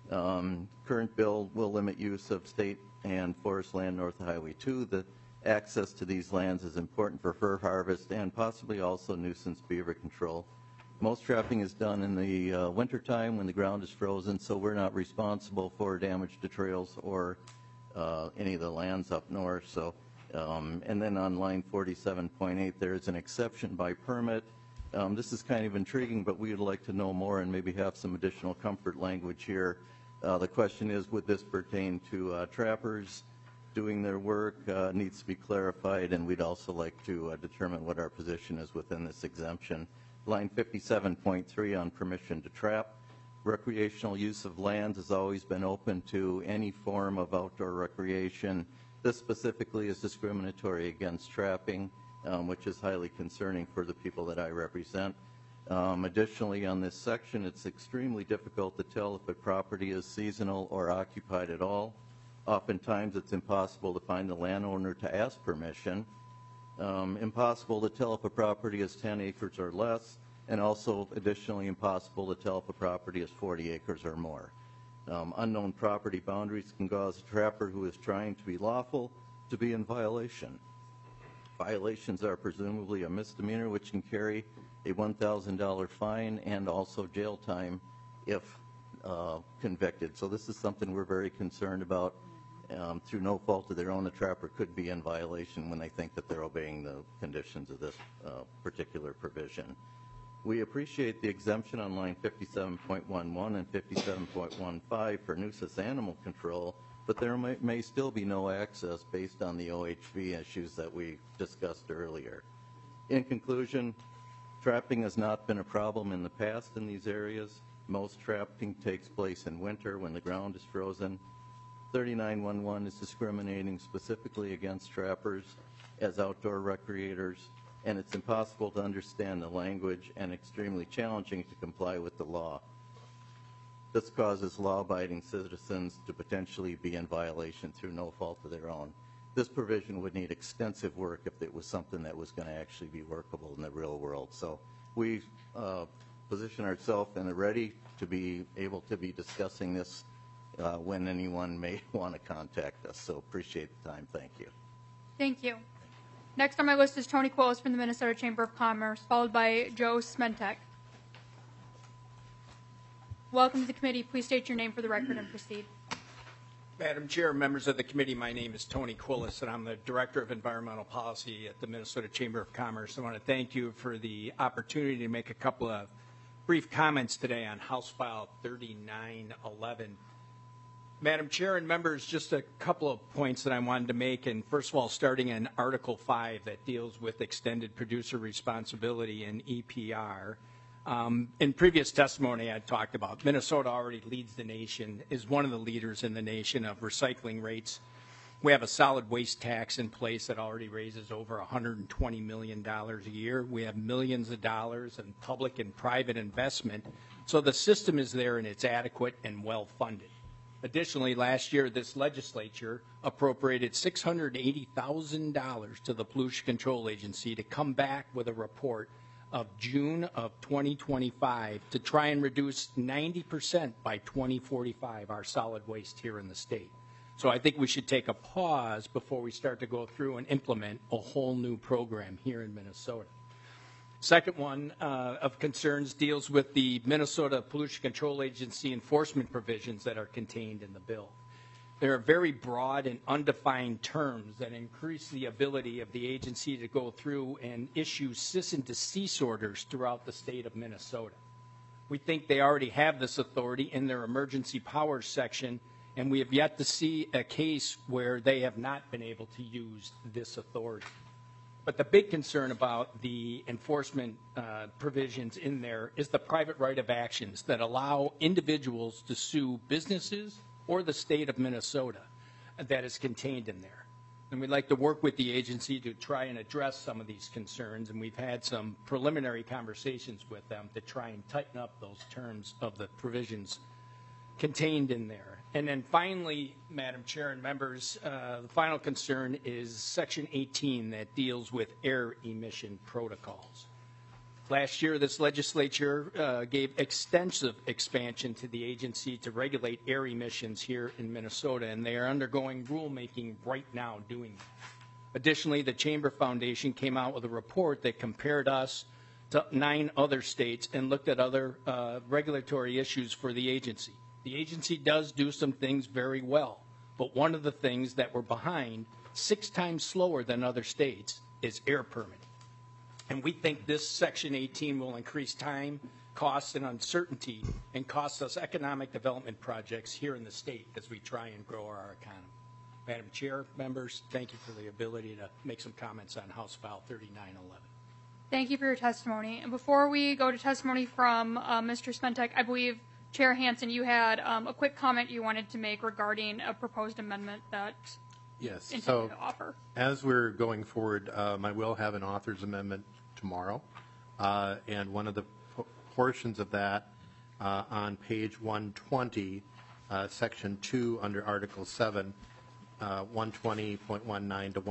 Current bill will limit use of state and forest land north of Highway 2. The access to these lands is important for fur harvest and possibly also nuisance beaver control. Most trapping is done in the wintertime when the ground is frozen, so we're not responsible for damage to trails or any of the lands up north. So, and then on line 47.8, there is an exception by permit. This is kind of intriguing, but we would like to know more and maybe have some additional comfort language here. The question is, would this pertain to trappers doing their work? Needs to be clarified, and we'd also like to determine what our position is within this exemption. Line 57.3 on permission to trap. Recreational use of lands has always been open to any form of outdoor recreation. This specifically is discriminatory against trapping, which is highly concerning for the people that I represent. Additionally, on this section, it's extremely difficult to tell if a property is seasonal or occupied at all. Oftentimes, it's impossible to find the landowner to ask permission. Impossible to tell if a property is 10 acres or less, and also additionally impossible to tell if a property is 40 acres or more. Unknown property boundaries can cause a trapper who is trying to be lawful to be in violation. Violations are presumably a misdemeanor, which can carry a $1,000 fine and also jail time if convicted. So this is something we're very concerned about. Through no fault of their own, the trapper could be in violation when they think that they're obeying the conditions of this particular provision. We appreciate the exemption on line 57.11 and 57.15 for nuisance animal control, but there may still be no access based on the OHV issues that we discussed earlier. In conclusion, trapping has not been a problem in the past in these areas. Most trapping takes place in winter when the ground is frozen. 3911 is discriminating specifically against trappers as outdoor recreators, and it's impossible to understand the language and extremely challenging to comply with the law. This causes law-abiding citizens to potentially be in violation through no fault of their own. This provision would need extensive work if it was something that was going to actually be workable in the real world. So we position ourselves and are ready to be able to be discussing this when anyone may want to contact us. So appreciate the time. Thank you. Thank you. Next on my list is Tony Quillis from the Minnesota Chamber of Commerce, followed by Joe Smentek. Welcome to the committee. Please state your name for the record and proceed. Madam Chair, members of the committee, my name is Tony Quillis, and I'm the Director of Environmental Policy at the Minnesota Chamber of Commerce. I want to thank you for the opportunity to make a couple of brief comments today on House File 3911. Madam Chair and members, just a couple of points that I wanted to make, and first of all, starting in Article 5 that deals with extended producer responsibility in EPR. In previous testimony, I talked about Minnesota already leads the nation, is one of the leaders in the nation of recycling rates. We have a solid waste tax in place that already raises over $120 million a year. We have millions of dollars in public and private investment. So the system is there and it's adequate and well funded. Additionally, last year, this legislature appropriated $680,000 to the Pollution Control Agency to come back with a report of June of 2025 to try and reduce 90% by 2045 our solid waste here in the state. So I think we should take a pause before we start to go through and implement a whole new program here in Minnesota. Second one of concerns deals with the Minnesota Pollution Control Agency enforcement provisions that are contained in the bill. There are very broad and undefined terms that increase the ability of the agency to go through and issue cease and desist orders throughout the state of Minnesota. We think they already have this authority in their emergency powers section, and we have yet to see a case where they have not been able to use this authority. But the big concern about the enforcement provisions in there is the private right of actions that allow individuals to sue businesses or the state of Minnesota that is contained in there. And we'd like to work with the agency to try and address some of these concerns, and we've had some preliminary conversations with them to try and tighten up those terms of the provisions contained in there. And then finally, Madam Chair and members, the final concern is Section 18 that deals with air emission protocols. Last year, this legislature gave extensive expansion to the agency to regulate air emissions here in Minnesota, and they are undergoing rulemaking right now doing that. Additionally, the Chamber Foundation came out with a report that compared us to 9 other states and looked at other regulatory issues for the agency. The agency does do some things very well, but one of the things that we're behind 6 times slower than other states is air permitting. And we think this Section 18 will increase time, costs, and uncertainty and cost us economic development projects here in the state as we try and grow our economy. Madam Chair, members, thank you for the ability to make some comments on House File 3911. Thank you for your testimony. And before we go to testimony from Mr. Smentek, I believe Chair Hansen, you had a quick comment you wanted to make regarding a proposed amendment that Yes. intended So to offer. as we're going forward, I will have an author's amendment tomorrow. And one of the portions of that on page 120, section 2 under Article 7, 120.19 to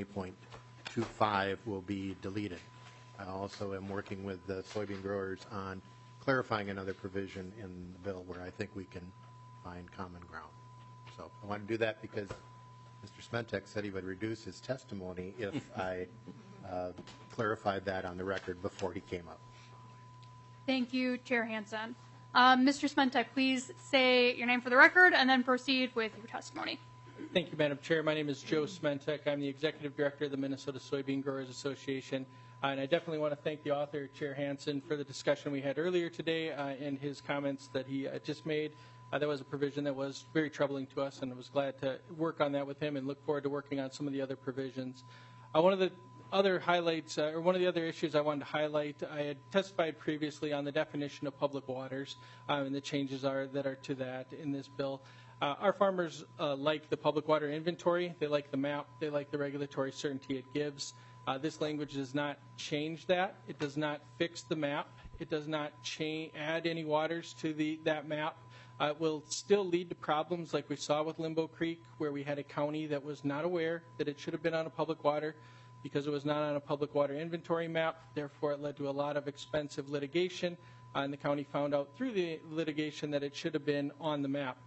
120.25 will be deleted. I also am working with the soybean growers on clarifying another provision in the bill where I think we can find common ground. So I want to do that because Mr. Smentek said he would reduce his testimony if I clarified that on the record before he came up. Thank you, Chair Hansen. Mr. Smentek, please say your name for the record and then proceed with your testimony. Thank you, Madam Chair. My name is Joe Smentek. I'm the Executive Director of the Minnesota Soybean Growers Association. And I definitely want to thank the author, Chair Hansen, for the discussion we had earlier today and his comments that he just made. That was a provision that was very troubling to us, and I was glad to work on that with him and look forward to working on some of the other provisions. One of the other highlights, or one of the other issues I wanted to highlight, I had testified previously on the definition of public waters and the changes that are to that in this bill. Our farmers like the public water inventory. They like the map. They like the regulatory certainty it gives. This language does not change that. It does not fix the map. It does not add any waters to that map. It will still lead to problems like we saw with Limbo Creek, where we had a county that was not aware that it should have been on a public water because it was not on a public water inventory map. Therefore, it led to a lot of expensive litigation, and the county found out through the litigation that it should have been on the map.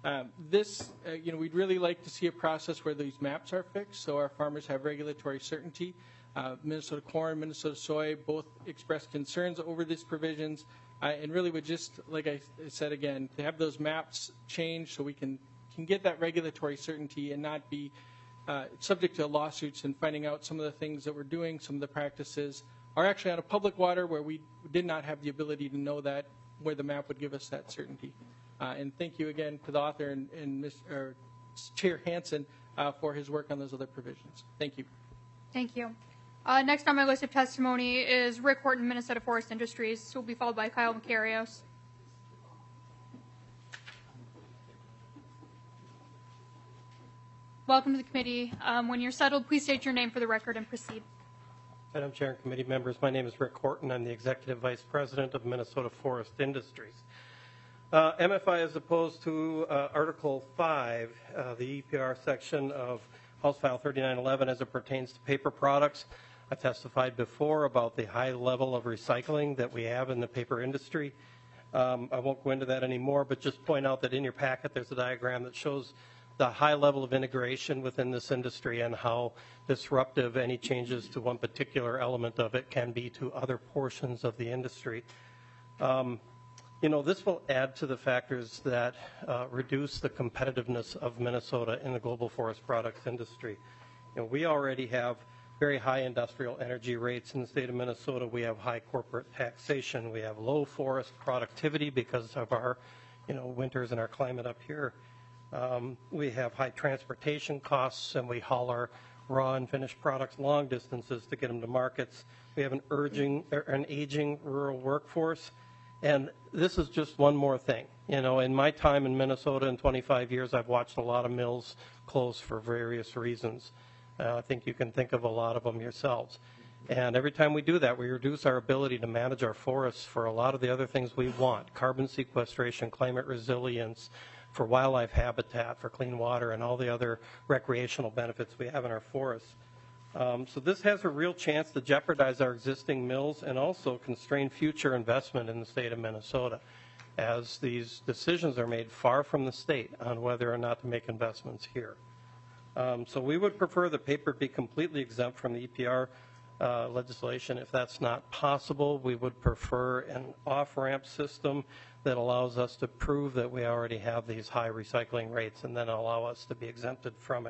We'd really like to see a process where these maps are fixed so our farmers have regulatory certainty. Minnesota corn, Minnesota soy both expressed concerns over these provisions and really would just, like I said again, to have those maps change so we can get that regulatory certainty and not be subject to lawsuits and finding out some of the things that we're doing, some of the practices are actually on a public water where we did not have the ability to know that, where the map would give us that certainty. And thank you again to the author and Chair Hansen for his work on those other provisions. Thank you. Thank you. Next on my list of testimony is Rick Horton, Minnesota Forest Industries, who will be followed by Kyle Macarios. Welcome to the committee. When you're settled, please state your name for the record and proceed. Madam Chair and committee members, my name is Rick Horton. I'm the Executive Vice President of Minnesota Forest Industries. MFI as opposed to Article 5, the EPR section of House File 3911 as it pertains to paper products. I testified before about the high level of recycling that we have in the paper industry. I won't go into that anymore, but just point out that in your packet there's a diagram that shows the high level of integration within this industry and how disruptive any changes to one particular element of it can be to other portions of the industry. This will add to the factors that reduce the competitiveness of Minnesota in the global forest products industry. We already have very high industrial energy rates in the state of Minnesota. We have high corporate taxation. We have low forest productivity because of our, winters and our climate up here. We have high transportation costs, and we haul our raw and finished products long distances to get them to markets. We have an aging rural workforce. And this is just one more thing. In my time in Minnesota in 25 years, I've watched a lot of mills close for various reasons. I think you can think of a lot of them yourselves. And every time we do that, we reduce our ability to manage our forests for a lot of the other things we want: carbon sequestration, climate resilience, for wildlife habitat, for clean water, and all the other recreational benefits we have in our forests. So this has a real chance to jeopardize our existing mills and also constrain future investment in the state of Minnesota, as these decisions are made far from the state on whether or not to make investments here. So we would prefer the paper be completely exempt from the EPR legislation. If that's not possible, we would prefer an off-ramp system that allows us to prove that we already have these high recycling rates and then allow us to be exempted from it.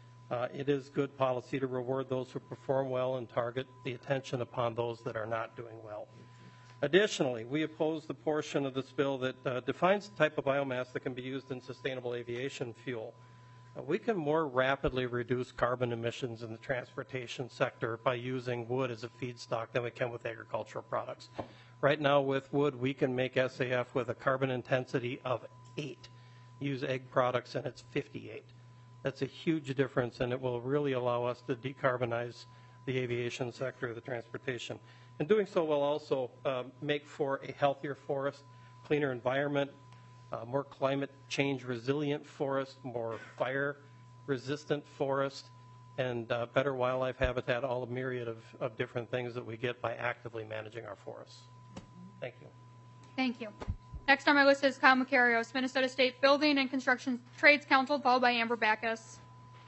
It is good policy to reward those who perform well and target the attention upon those that are not doing well. Additionally, we oppose the portion of this bill that defines the type of biomass that can be used in sustainable aviation fuel. We can more rapidly reduce carbon emissions in the transportation sector by using wood as a feedstock than we can with agricultural products. Right now with wood, we can make SAF with a carbon intensity of 8. Use egg products and it's 58. That's a huge difference, and it will really allow us to decarbonize the aviation sector, the transportation. And doing so will also make for a healthier forest, cleaner environment, more climate change resilient forest, more fire resistant forest, and better wildlife habitat, all a myriad of different things that we get by actively managing our forests. Thank you. Thank you. Next on my list is Kyle Macarios, Minnesota State Building and Construction Trades Council, followed by Amber Backus.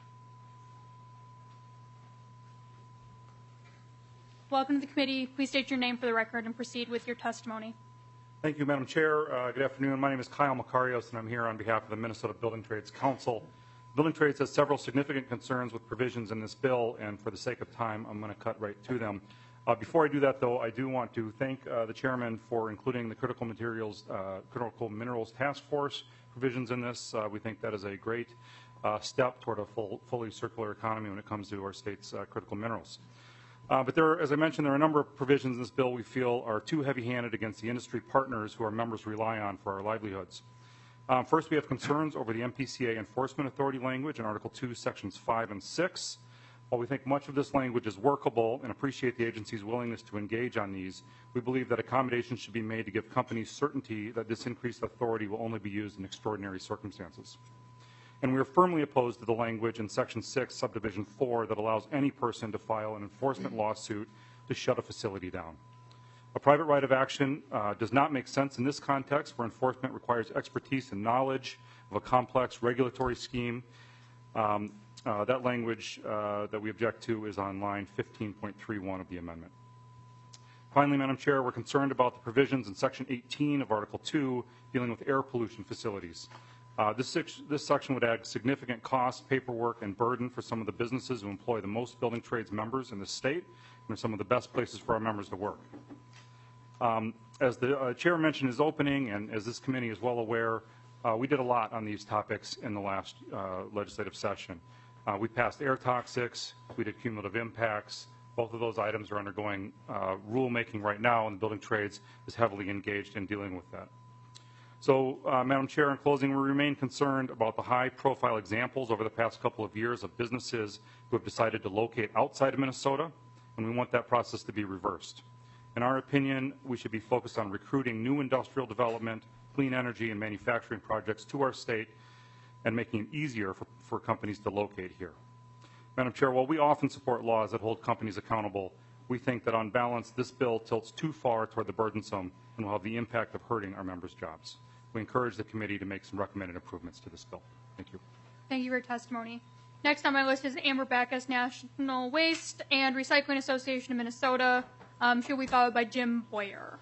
Welcome to the committee. Please state your name for the record and proceed with your testimony. Thank you, Madam Chair. Good afternoon. My name is Kyle Macarios, and I'm here on behalf of the Minnesota Building Trades Council. Building Trades has several significant concerns with provisions in this bill, and for the sake of time, I'm going to cut right to them. Before I do that, though, I do want to thank the chairman for including the Critical Minerals Task Force provisions in this. We think that is a great step toward a fully circular economy when it comes to our state's critical minerals. But as I mentioned, there are a number of provisions in this bill we feel are too heavy-handed against the industry partners who our members rely on for our livelihoods. First, we have concerns over the MPCA Enforcement Authority language in Article 2, Sections 5 and 6. While we think much of this language is workable and appreciate the agency's willingness to engage on these, we believe that accommodations should be made to give companies certainty that this increased authority will only be used in extraordinary circumstances. And we are firmly opposed to the language in Section 6, Subdivision 4, that allows any person to file an enforcement lawsuit to shut a facility down. A private right of action does not make sense in this context, where enforcement requires expertise and knowledge of a complex regulatory scheme. That language that we object to is on line 15.31 of the amendment. Finally, Madam Chair, we're concerned about the provisions in Section 18 of Article 2 dealing with air pollution facilities. This section would add significant cost, paperwork, and burden for some of the businesses who employ the most building trades members in the state and are some of the best places for our members to work. As the chair mentioned in his opening, and as this committee is well aware, we did a lot on these topics in the last legislative session. We passed air toxics, we did cumulative impacts. Both of those items are undergoing rulemaking right now, and the building trades is heavily engaged in dealing with that. So, Madam Chair, in closing, we remain concerned about the high-profile examples over the past couple of years of businesses who have decided to locate outside of Minnesota, and we want that process to be reversed. In our opinion, we should be focused on recruiting new industrial development, clean energy and manufacturing projects to our state and making it easier for companies to locate here. Madam Chair, while we often support laws that hold companies accountable, we think that on balance, this bill tilts too far toward the burdensome and will have the impact of hurting our members' jobs. We encourage the committee to make some recommended improvements to this bill. Thank you. Thank you for your testimony. Next on my list is Amber Backus, National Waste and Recycling Association of Minnesota. She'll be followed by Jim Boyer.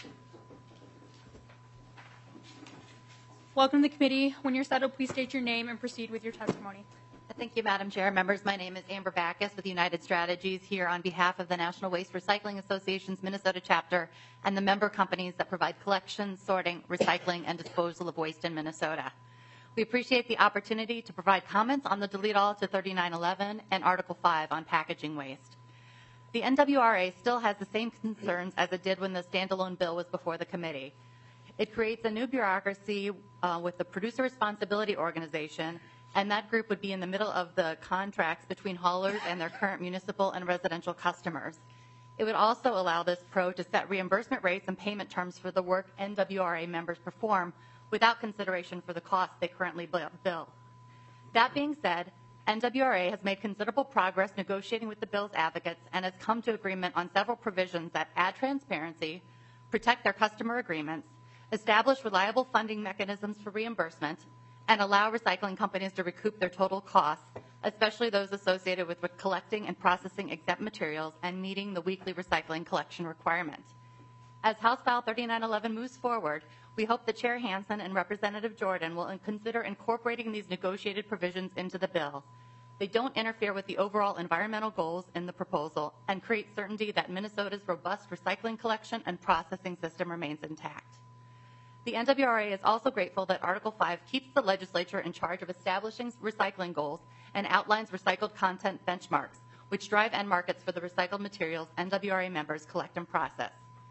Welcome to the committee. When you're settled, please state your name and proceed with your testimony. Thank you, Madam Chair. Members, my name is Amber Backus with United Strategies here on behalf of the National Waste Recycling Association's Minnesota chapter and the member companies that provide collection, sorting, recycling, and disposal of waste in Minnesota. We appreciate the opportunity to provide comments on the delete all to 3911 and Article 5 on packaging waste. The NWRA still has the same concerns as it did when the standalone bill was before the committee. It creates a new bureaucracy with the Producer Responsibility Organization, and that group would be in the middle of the contracts between haulers and their current municipal and residential customers. It would also allow this PRO to set reimbursement rates and payment terms for the work NWRA members perform without consideration for the costs they currently bill. That being said, NWRA has made considerable progress negotiating with the bill's advocates and has come to agreement on several provisions that add transparency, protect their customer agreements, establish reliable funding mechanisms for reimbursement, and allow recycling companies to recoup their total costs, especially those associated with collecting and processing exempt materials and meeting the weekly recycling collection requirements. As House File 3911 moves forward, we hope that Chair Hansen and Representative Jordan will consider incorporating these negotiated provisions into the bill. They don't interfere with the overall environmental goals in the proposal and create certainty that Minnesota's robust recycling collection and processing system remains intact. The NWRA is also grateful that Article 5 keeps the legislature in charge of establishing recycling goals and outlines recycled content benchmarks, which drive end markets for the recycled materials NWRA members collect and process.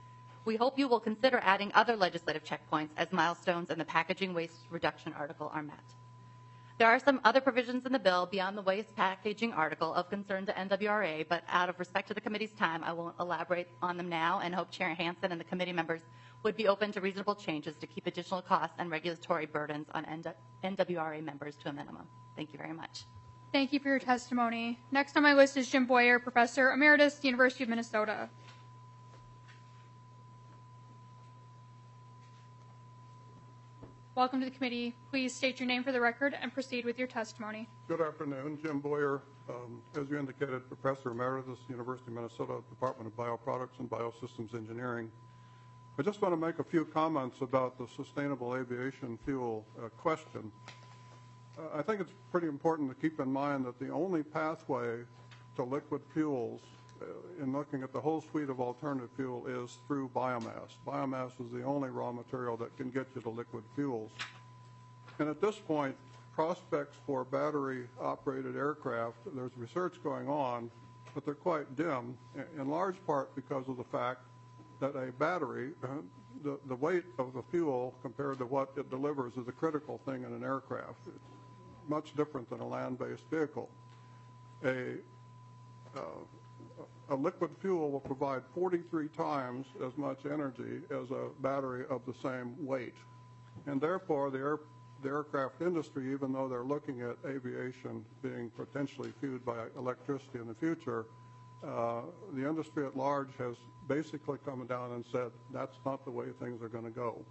We hope you will consider adding other legislative checkpoints as milestones in the packaging waste reduction article are met. There are some other provisions in the bill beyond the waste packaging article of concern to NWRA, but out of respect to the committee's time, I won't elaborate on them now and hope Chair Hansen and the committee members would be open to reasonable changes to keep additional costs and regulatory burdens on NWRA members to a minimum. Thank you very much. Thank you for your testimony. Next on my list is Jim Boyer, Professor Emeritus, University of Minnesota. Welcome to the committee. Please state your name for the record and proceed with your testimony. Good afternoon. Jim Boyer, as you indicated, Professor Emeritus, University of Minnesota, Department of Bioproducts and Biosystems Engineering. I just want to make a few comments about the sustainable aviation fuel question. I think it's pretty important to keep in mind that the only pathway to liquid fuels in looking at the whole suite of alternative fuel is through biomass. Biomass is the only raw material that can get you to liquid fuels. And at this point, prospects for battery-operated aircraft, there's research going on, but they're quite dim, in large part because of the fact that a battery, the weight of the fuel compared to what it delivers is a critical thing in an aircraft. It's much different than a land-based vehicle. A liquid fuel will provide 43 times as much energy as a battery of the same weight. And therefore, the aircraft industry, even though they're looking at aviation being potentially fueled by electricity in the future, the industry at large has basically come down and said that's not the way things are going to go.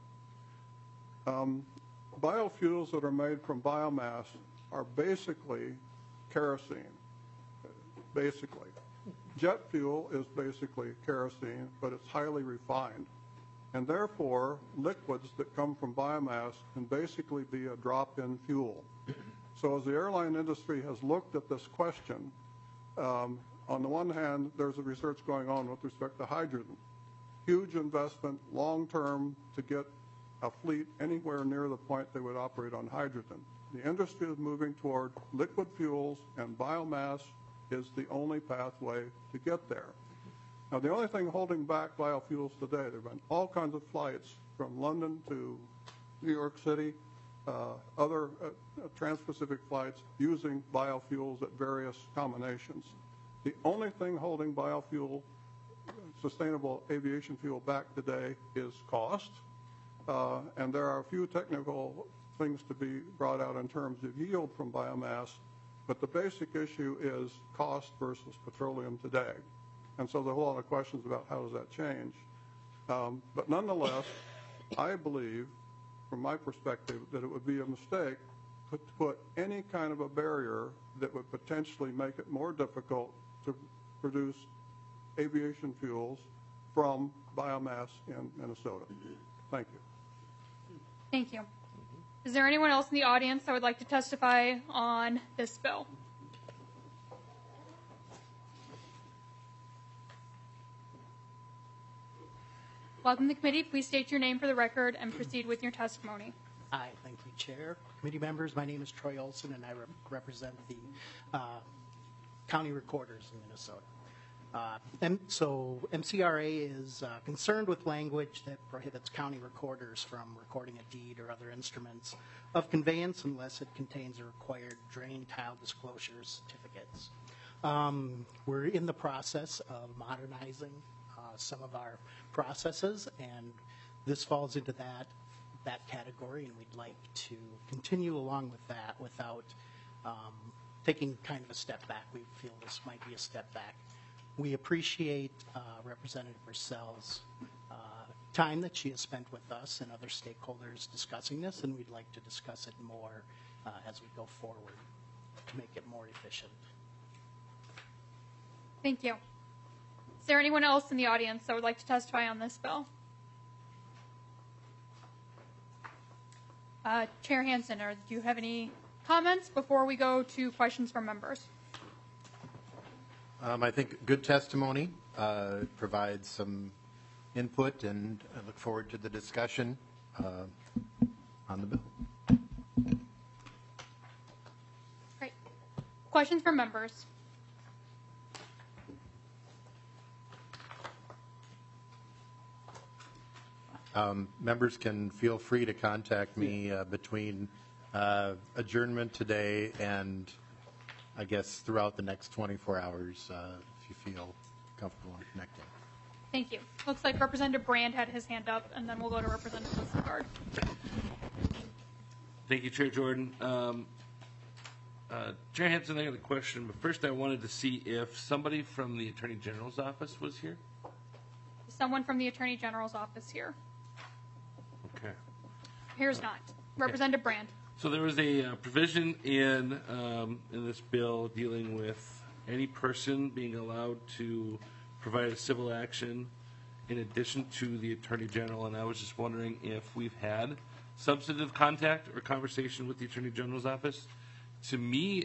Biofuels that are made from biomass are basically kerosene, basically. Jet fuel is basically kerosene, but it's highly refined. And therefore, liquids that come from biomass can basically be a drop-in fuel. So as the airline industry has looked at this question, on the one hand, there's a research going on with respect to hydrogen. Huge investment, long-term, to get a fleet anywhere near the point they would operate on hydrogen. The industry is moving toward liquid fuels, and biomass is the only pathway to get there. Now, the only thing holding back biofuels today, there have been all kinds of flights from London to New York City, other trans-Pacific flights using biofuels at various combinations. The only thing holding biofuel, sustainable aviation fuel back today is cost. and there are a few technical things to be brought out in terms of yield from biomass, but the basic issue is cost versus petroleum today. And so there are a lot of questions about how does that change. But nonetheless, I believe, from my perspective, that it would be a mistake to put any kind of a barrier that would potentially make it more difficult to produce aviation fuels from biomass in Minnesota. Thank you. Thank you. Is there anyone else in the audience that would like to testify on this bill? Welcome to the committee. Please state your name for the record and proceed with your testimony. Hi, thank you, Chair. Committee members, my name is Troy Olson, and I represent the county recorders in Minnesota. So MCRA is concerned with language that prohibits county recorders from recording a deed or other instruments of conveyance unless it contains the required drain tile disclosure certificates. We're in the process of modernizing some of our processes, and this falls into that category, and we'd like to continue along with that without taking kind of a step back. We feel this might be a step back. We appreciate Representative Purcell's time that she has spent with us and other stakeholders discussing this, and we'd like to discuss it more as we go forward to make it more efficient. Thank you. Is there anyone else in the audience that would like to testify on this bill? Chair Hansen, do you have any comments before we go to questions from members? I think good testimony provides some input, and I look forward to the discussion on the bill. Great. Questions from members? Members can feel free to contact me between adjournment today and I guess throughout the next 24 hours if you feel comfortable in connecting. Thank you. Looks like Representative Brand had his hand up, and then we'll go to Representative Listengaard. Thank you, Chair Jordan. Chair Hansen, I got a question, but first I wanted to see if somebody from the Attorney General's office was here. Is someone from the Attorney General's office here? Okay. Here's not. Representative Brand. So there was a provision in this bill dealing with any person being allowed to provide a civil action in addition to the Attorney General, and I was just wondering if we've had substantive contact or conversation with the Attorney General's office. To me,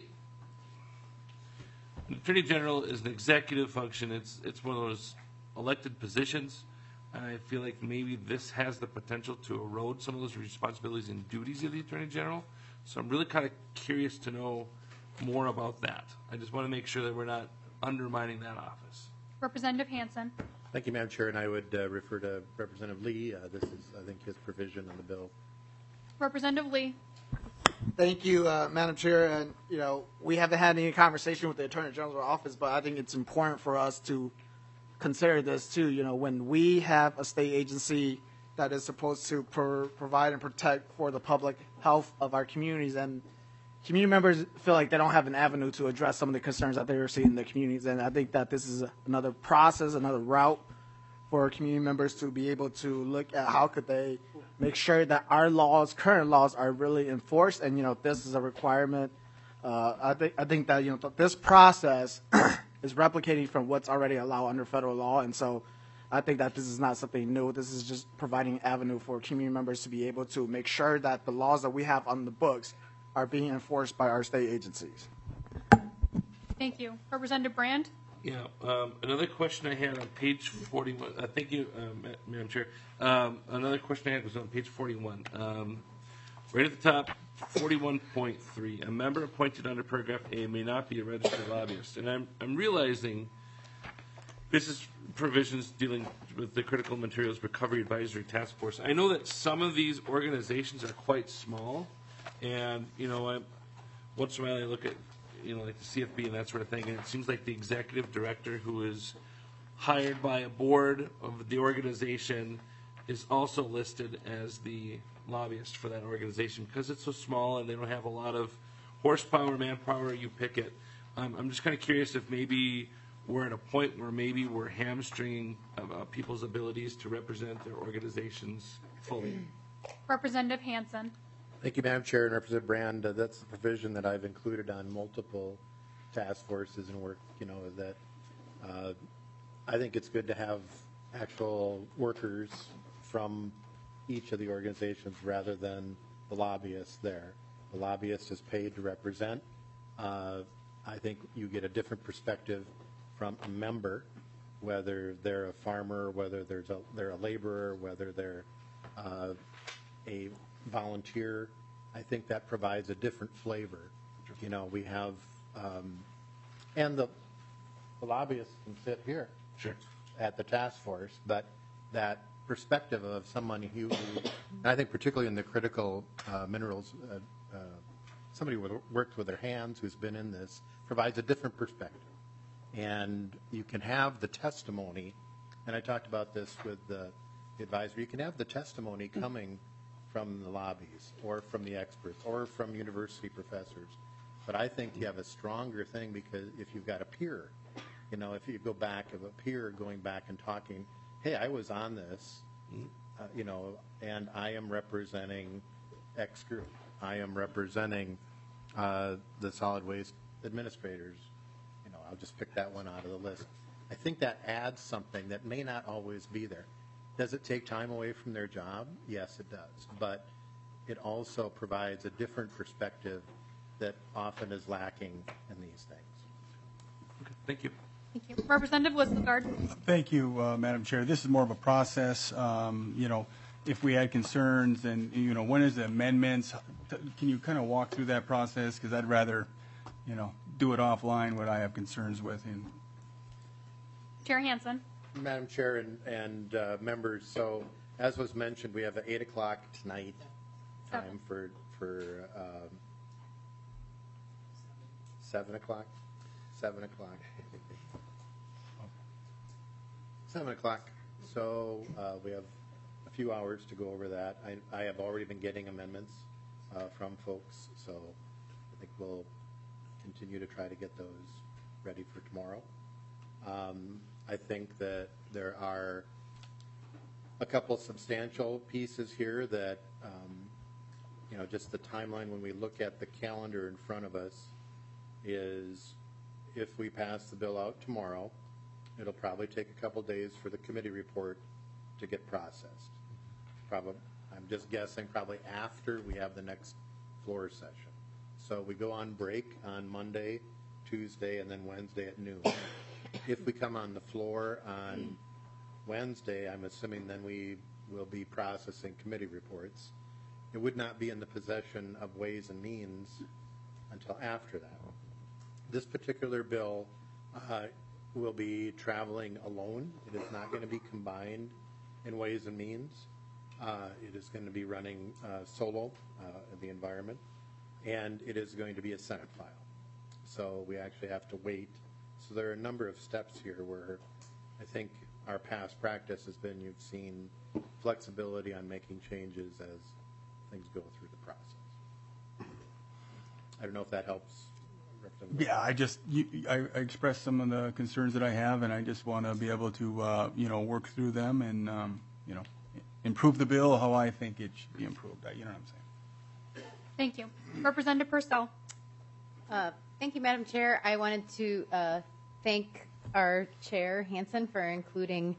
the Attorney General is an executive function. It's one of those elected positions. I feel like maybe this has the potential to erode some of those responsibilities and duties of the Attorney General. So I'm really kind of curious to know more about that. I just want to make sure that we're not undermining that office. Representative Hansen. Thank you, Madam Chair, and I would refer to Representative Lee. This is, I think, his provision in the bill. Representative Lee. Thank you, Madam Chair. And, we haven't had any conversation with the Attorney General's office, but I think it's important for us to consider this too. When we have a state agency that is supposed to provide and protect for the public health of our communities, and community members feel like they don't have an avenue to address some of the concerns that they're seeing in the communities. And I think that this is another process, another route for community members to be able to look at how could they make sure that our laws, current laws, are really enforced. And, this is a requirement. I think that, this process is replicating from what's already allowed under federal law. And so I think that this is not something new. This is just providing an avenue for community members to be able to make sure that the laws that we have on the books are being enforced by our state agencies. Thank you. Representative Brand. Yeah. Another question I had on page 41. Thank you, Madam Chair. Another question I had was on page 41. Right at the top, 41.3. A member appointed under paragraph A may not be a registered lobbyist. And I'm realizing this is provisions dealing with the Critical Materials Recovery Advisory Task Force. I know that some of these organizations are quite small. And, once in a while I look at, like the CFB and that sort of thing, and it seems like the executive director who is hired by a board of the organization is also listed as the lobbyist for that organization because it's so small and they don't have a lot of horsepower, manpower, you pick it. I'm just kind of curious if maybe we're at a point where maybe we're hamstringing people's abilities to represent their organizations fully. Representative Hansen. Thank you, Madam Chair and Representative Brand. That's the provision that I've included on multiple task forces and work, that I think it's good to have actual workers from each of the organizations rather than the lobbyists there. The lobbyist is paid to represent. I think you get a different perspective from a member, whether they're a farmer, whether they're a laborer, whether they're a volunteer. I think that provides a different flavor. We have, and the lobbyists can sit here at the task force, but that perspective of someone who, and I think particularly in the critical minerals, somebody who worked with their hands, who's been in this, provides a different perspective. And you can have the testimony, and I talked about this with the advisor, you can have the testimony coming from the lobbies or from the experts or from university professors. But I think you have a stronger thing because if you've got a peer, if you go back of a peer going back and talking, hey, I was on this, and I am representing X group. I am representing the solid waste administrators. I'll just pick that one out of the list. I think that adds something that may not always be there. Does it take time away from their job? Yes, it does. But it also provides a different perspective that often is lacking in these things. Okay, thank you. Thank you. Representative Wistlegard. Thank you, Madam Chair. This is more of a process. If we had concerns, and when is the amendments? Can you kind of walk through that process? Because I'd rather, do it offline. What I have concerns with. Chair Hansen. Madam Chair and members, so as was mentioned, we have an 8 o'clock tonight time for 7 o'clock. 7 o'clock. 7 o'clock. So we have a few hours to go over that. I have already been getting amendments from folks, so I think we'll continue to try to get those ready for tomorrow. I think that there are a couple substantial pieces here that, just the timeline when we look at the calendar in front of us is if we pass the bill out tomorrow, it'll probably take a couple days for the committee report to get processed. I'm just guessing probably after we have the next floor session. So we go on break on Monday, Tuesday, and then Wednesday at noon. If we come on the floor on Wednesday, I'm assuming then we will be processing committee reports. It would not be in the possession of Ways and Means until after that. This particular bill will be traveling alone. It is not going to be combined in Ways and Means. It is going to be running solo in the environment, and it is going to be a Senate file. So we actually have to wait. So there are a number of steps here where I think our past practice has been you've seen flexibility on making changes as things go through the process. I don't know if that helps. Yeah, I expressed some of the concerns that I have, and I just want to be able to, work through them and, improve the bill how I think it should be improved. You know what I'm saying? Thank you. Representative Purcell. Thank you, Madam Chair. I wanted to thank our chair, Hansen, for including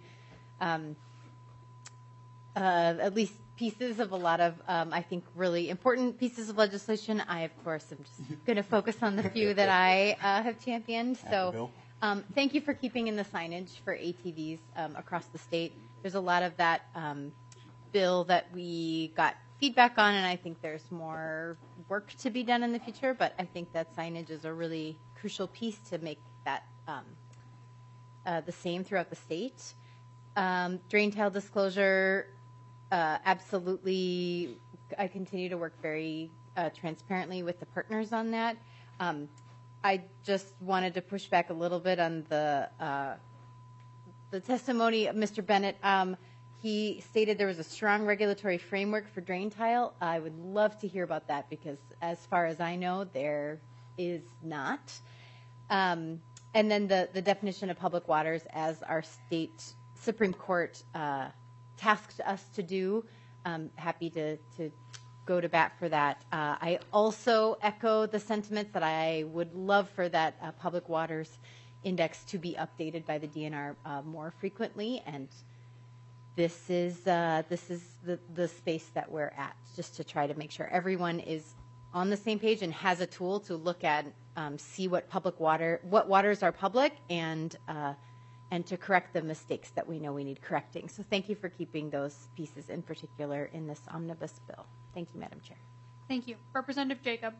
at least pieces of a lot of, I think, really important pieces of legislation. I, of course, am just going to focus on the few that I have championed. So thank you for keeping in the signage for ATVs across the state. There's a lot of that bill that we got feedback on, and I think there's more work to be done in the future, but I think that signage is a really crucial piece to make that the same throughout the state. Drain tile disclosure, absolutely, I continue to work very transparently with the partners on that. I just wanted to push back a little bit on the testimony of Mr. Bennett. He stated there was a strong regulatory framework for drain tile. I would love to hear about that because as far as I know, there is not. And then the definition of public waters as our state Supreme Court tasked us to do. Happy to go to bat for that. I also echo the sentiments that I would love for that public waters index to be updated by the DNR more frequently, and this is the space that we're at, just to try to make sure everyone is on the same page and has a tool to look at, see what waters are public, and to correct the mistakes that we know we need correcting. So thank you for keeping those pieces in particular in this omnibus bill. Thank you, Madam Chair. Thank you. Representative Jacob.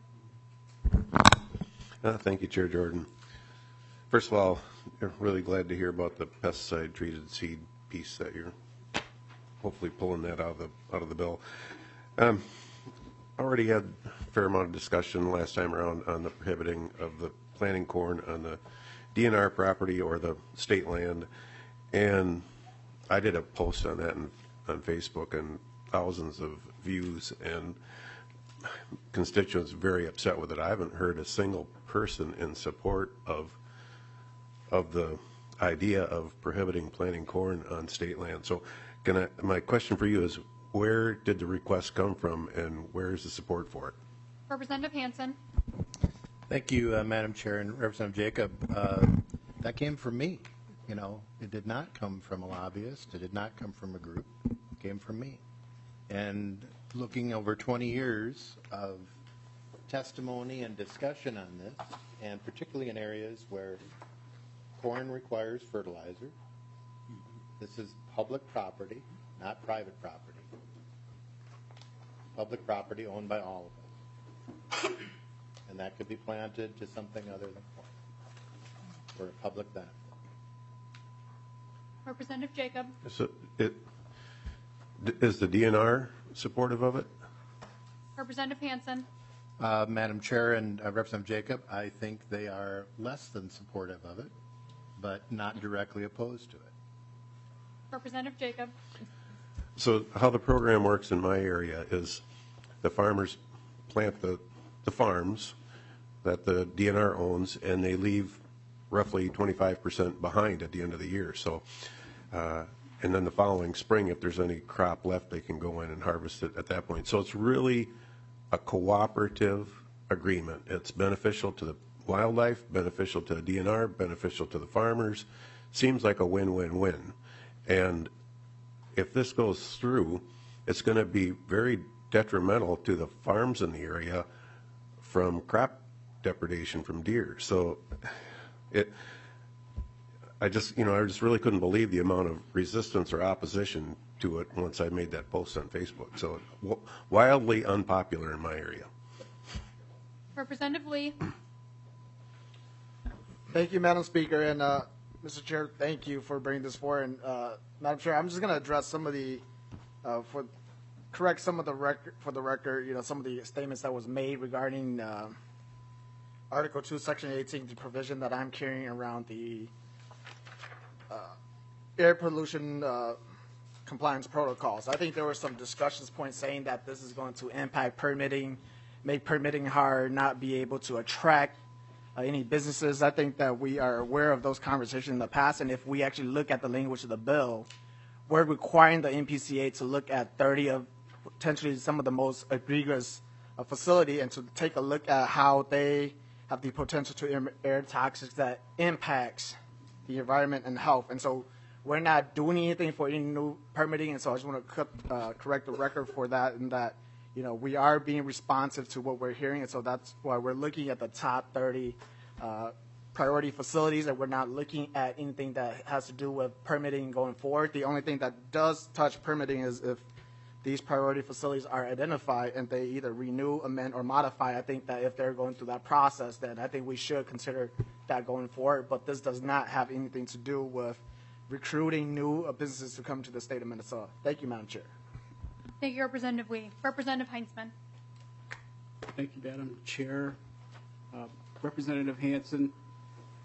Thank you, Chair Jordan. First of all, I'm really glad to hear about the pesticide-treated seed piece that you're hopefully pulling that out of the bill. Already had a fair amount of discussion last time around on the prohibiting of the planting corn on the DNR property or the state land, and I did a post on that on Facebook and thousands of views, and constituents very upset with it. I haven't heard a single person in support of the idea of prohibiting planting corn on state land. So my question for you is, where did the request come from and where is the support for it? Representative Hansen. Thank you, Madam Chair, and Representative Jacob. That came from me. You know, it did not come from a lobbyist. It did not come from a group. It came from me. And looking over 20 years of testimony and discussion on this, and particularly in areas where corn requires fertilizer, this is public property, not private property. Public property owned by all of us. And that could be planted to something other than corn for a public benefit. Representative Jacob. So is the DNR supportive of it? Representative Hansen. Madam Chair and Representative Jacob, I think they are less than supportive of it, but not directly opposed to it. Representative Jacob. So how the program works in my area is the farmers plant the farms that the DNR owns, and they leave roughly 25% behind at the end of the year. So, and then the following spring, if there's any crop left, they can go in and harvest it at that point. So it's really a cooperative agreement. It's beneficial to the wildlife, beneficial to the DNR, beneficial to the farmers. Seems like a win-win-win. And if this goes through, it's going to be very detrimental to the farms in the area from crop depredation from deer. So I just really couldn't believe the amount of resistance or opposition to it once I made that post on Facebook. So wildly unpopular in my area. Representative Lee. Thank you, Madam Speaker, and Mr. Chair, thank you for bringing this forward. And Madam Chair, I'm just going to address some of the correct some of the record for the record. You know, some of the statements that was made regarding Article 2, Section 18, the provision that I'm carrying around the air pollution compliance protocols. I think there were some discussions points saying that this is going to impact permitting, make permitting hard, not be able to attract any businesses. I think that we are aware of those conversations in the past, and if we actually look at the language of the bill, we're requiring the NPCA to look at 30 of potentially some of the most egregious facility and to take a look at how they have the potential to air toxics that impacts the environment and health. And so we're not doing anything for any new permitting, and so I just want to correct the record for that, and that, you know, we are being responsive to what we're hearing, and so that's why we're looking at the top 30 priority facilities, and we're not looking at anything that has to do with permitting going forward. The only thing that does touch permitting is if these priority facilities are identified and they either renew, amend, or modify. I think that if they're going through that process, then I think we should consider that going forward, but this does not have anything to do with recruiting new businesses to come to the state of Minnesota. Thank you, Madam Chair. Thank you, Representative Lee. Representative Heinzman. Thank you, Madam Chair. Representative Hansen,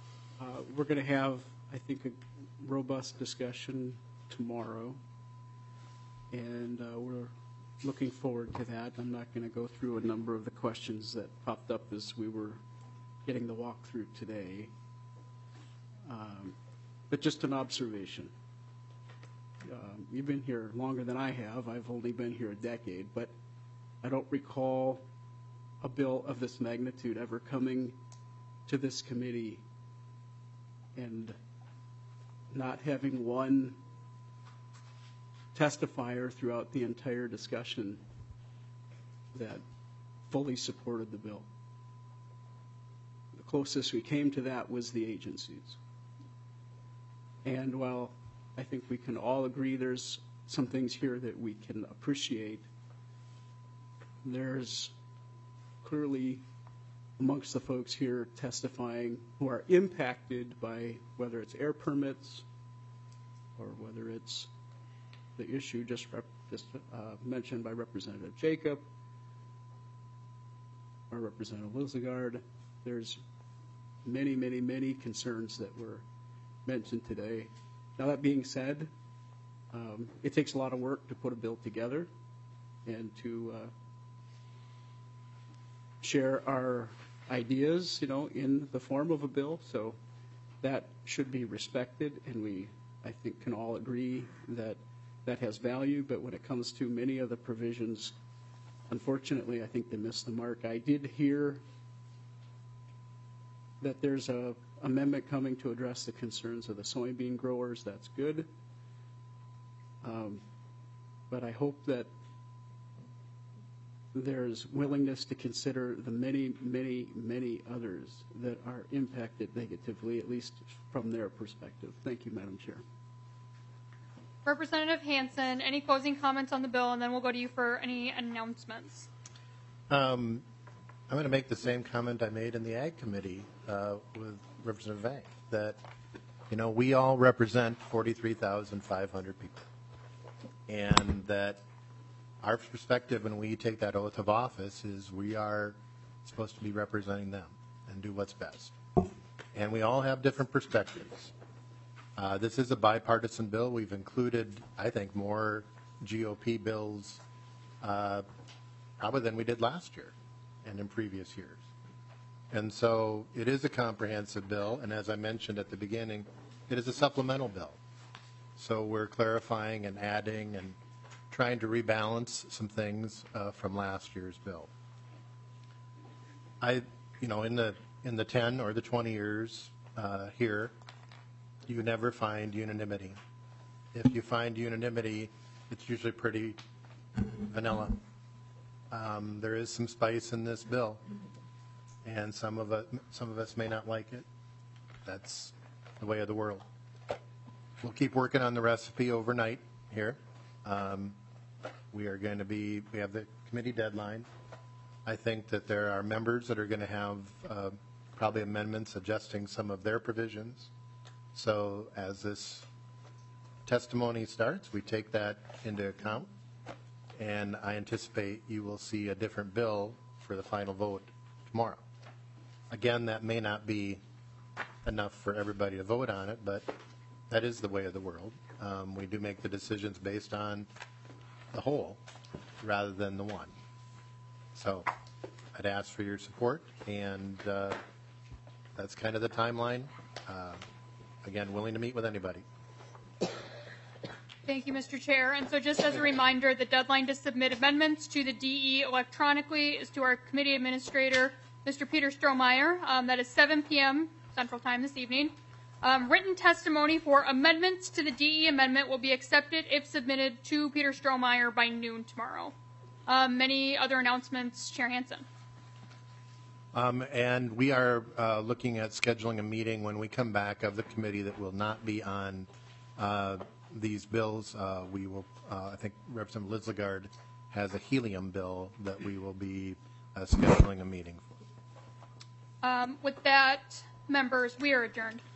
we're going to have, I think, a robust discussion tomorrow. and we're looking forward to that. I'm not going to go through a number of the questions that popped up as we were getting the walkthrough today, but just an observation. You've been here longer than I have. I've only been here a decade, but I don't recall a bill of this magnitude ever coming to this committee and not having one testifier throughout the entire discussion that fully supported the bill. The closest we came to that was the agencies. And while I think we can all agree there's some things here that we can appreciate, there's clearly amongst the folks here testifying who are impacted by whether it's air permits or whether it's the issue just mentioned by Representative Jacob or Representative Lizagard. There's many, many, many concerns that were mentioned today. Now, that being said, it takes a lot of work to put a bill together and to share our ideas, in the form of a bill. So that should be respected, and we, I think, can all agree that that has value. But when it comes to many of the provisions, unfortunately, I think they missed the mark. I did hear that there's a amendment coming to address the concerns of the soybean growers. That's good. But I hope that there's willingness to consider the many, many, many others that are impacted negatively, at least from their perspective. Thank you, Madam Chair. Representative Hansen, any closing comments on the bill, and then we'll go to you for any announcements. I'm going to make the same comment I made in the Ag Committee with Representative Vang, that, we all represent 43,500 people, and that our perspective when we take that oath of office is we are supposed to be representing them and do what's best. And we all have different perspectives. This is a bipartisan bill. We've included, I think, more GOP bills probably than we did last year and in previous years. And so it is a comprehensive bill, and as I mentioned at the beginning, it is a supplemental bill. So we're clarifying and adding and trying to rebalance some things from last year's bill. In the 10 or the 20 years here, you never find unanimity. If you find unanimity, it's usually pretty vanilla. There is some spice in this bill, and some of us may not like it. That's the way of the world. We'll keep working on the recipe overnight here. We have the committee deadline. I think that there are members that are going to have probably amendments adjusting some of their provisions. So as this testimony starts, we take that into account, and I anticipate you will see a different bill for the final vote tomorrow. Again, that may not be enough for everybody to vote on it, but that is the way of the world. We do make the decisions based on the whole rather than the one. So I'd ask for your support, and that's kind of the timeline. Again, willing to meet with anybody. Thank you, Mr. Chair. And so just as a reminder, the deadline to submit amendments to the DE electronically is to our committee administrator, Mr. Peter Strohmeyer. That is 7 p.m. Central Time this evening. Written testimony for amendments to the DE amendment will be accepted if submitted to Peter Strohmeyer by noon tomorrow. Many other announcements, Chair Hansen. And we are looking at scheduling a meeting when we come back of the committee that will not be on these bills. We will, I think Representative Lizagard has a helium bill that we will be scheduling a meeting for. With that, members, we are adjourned.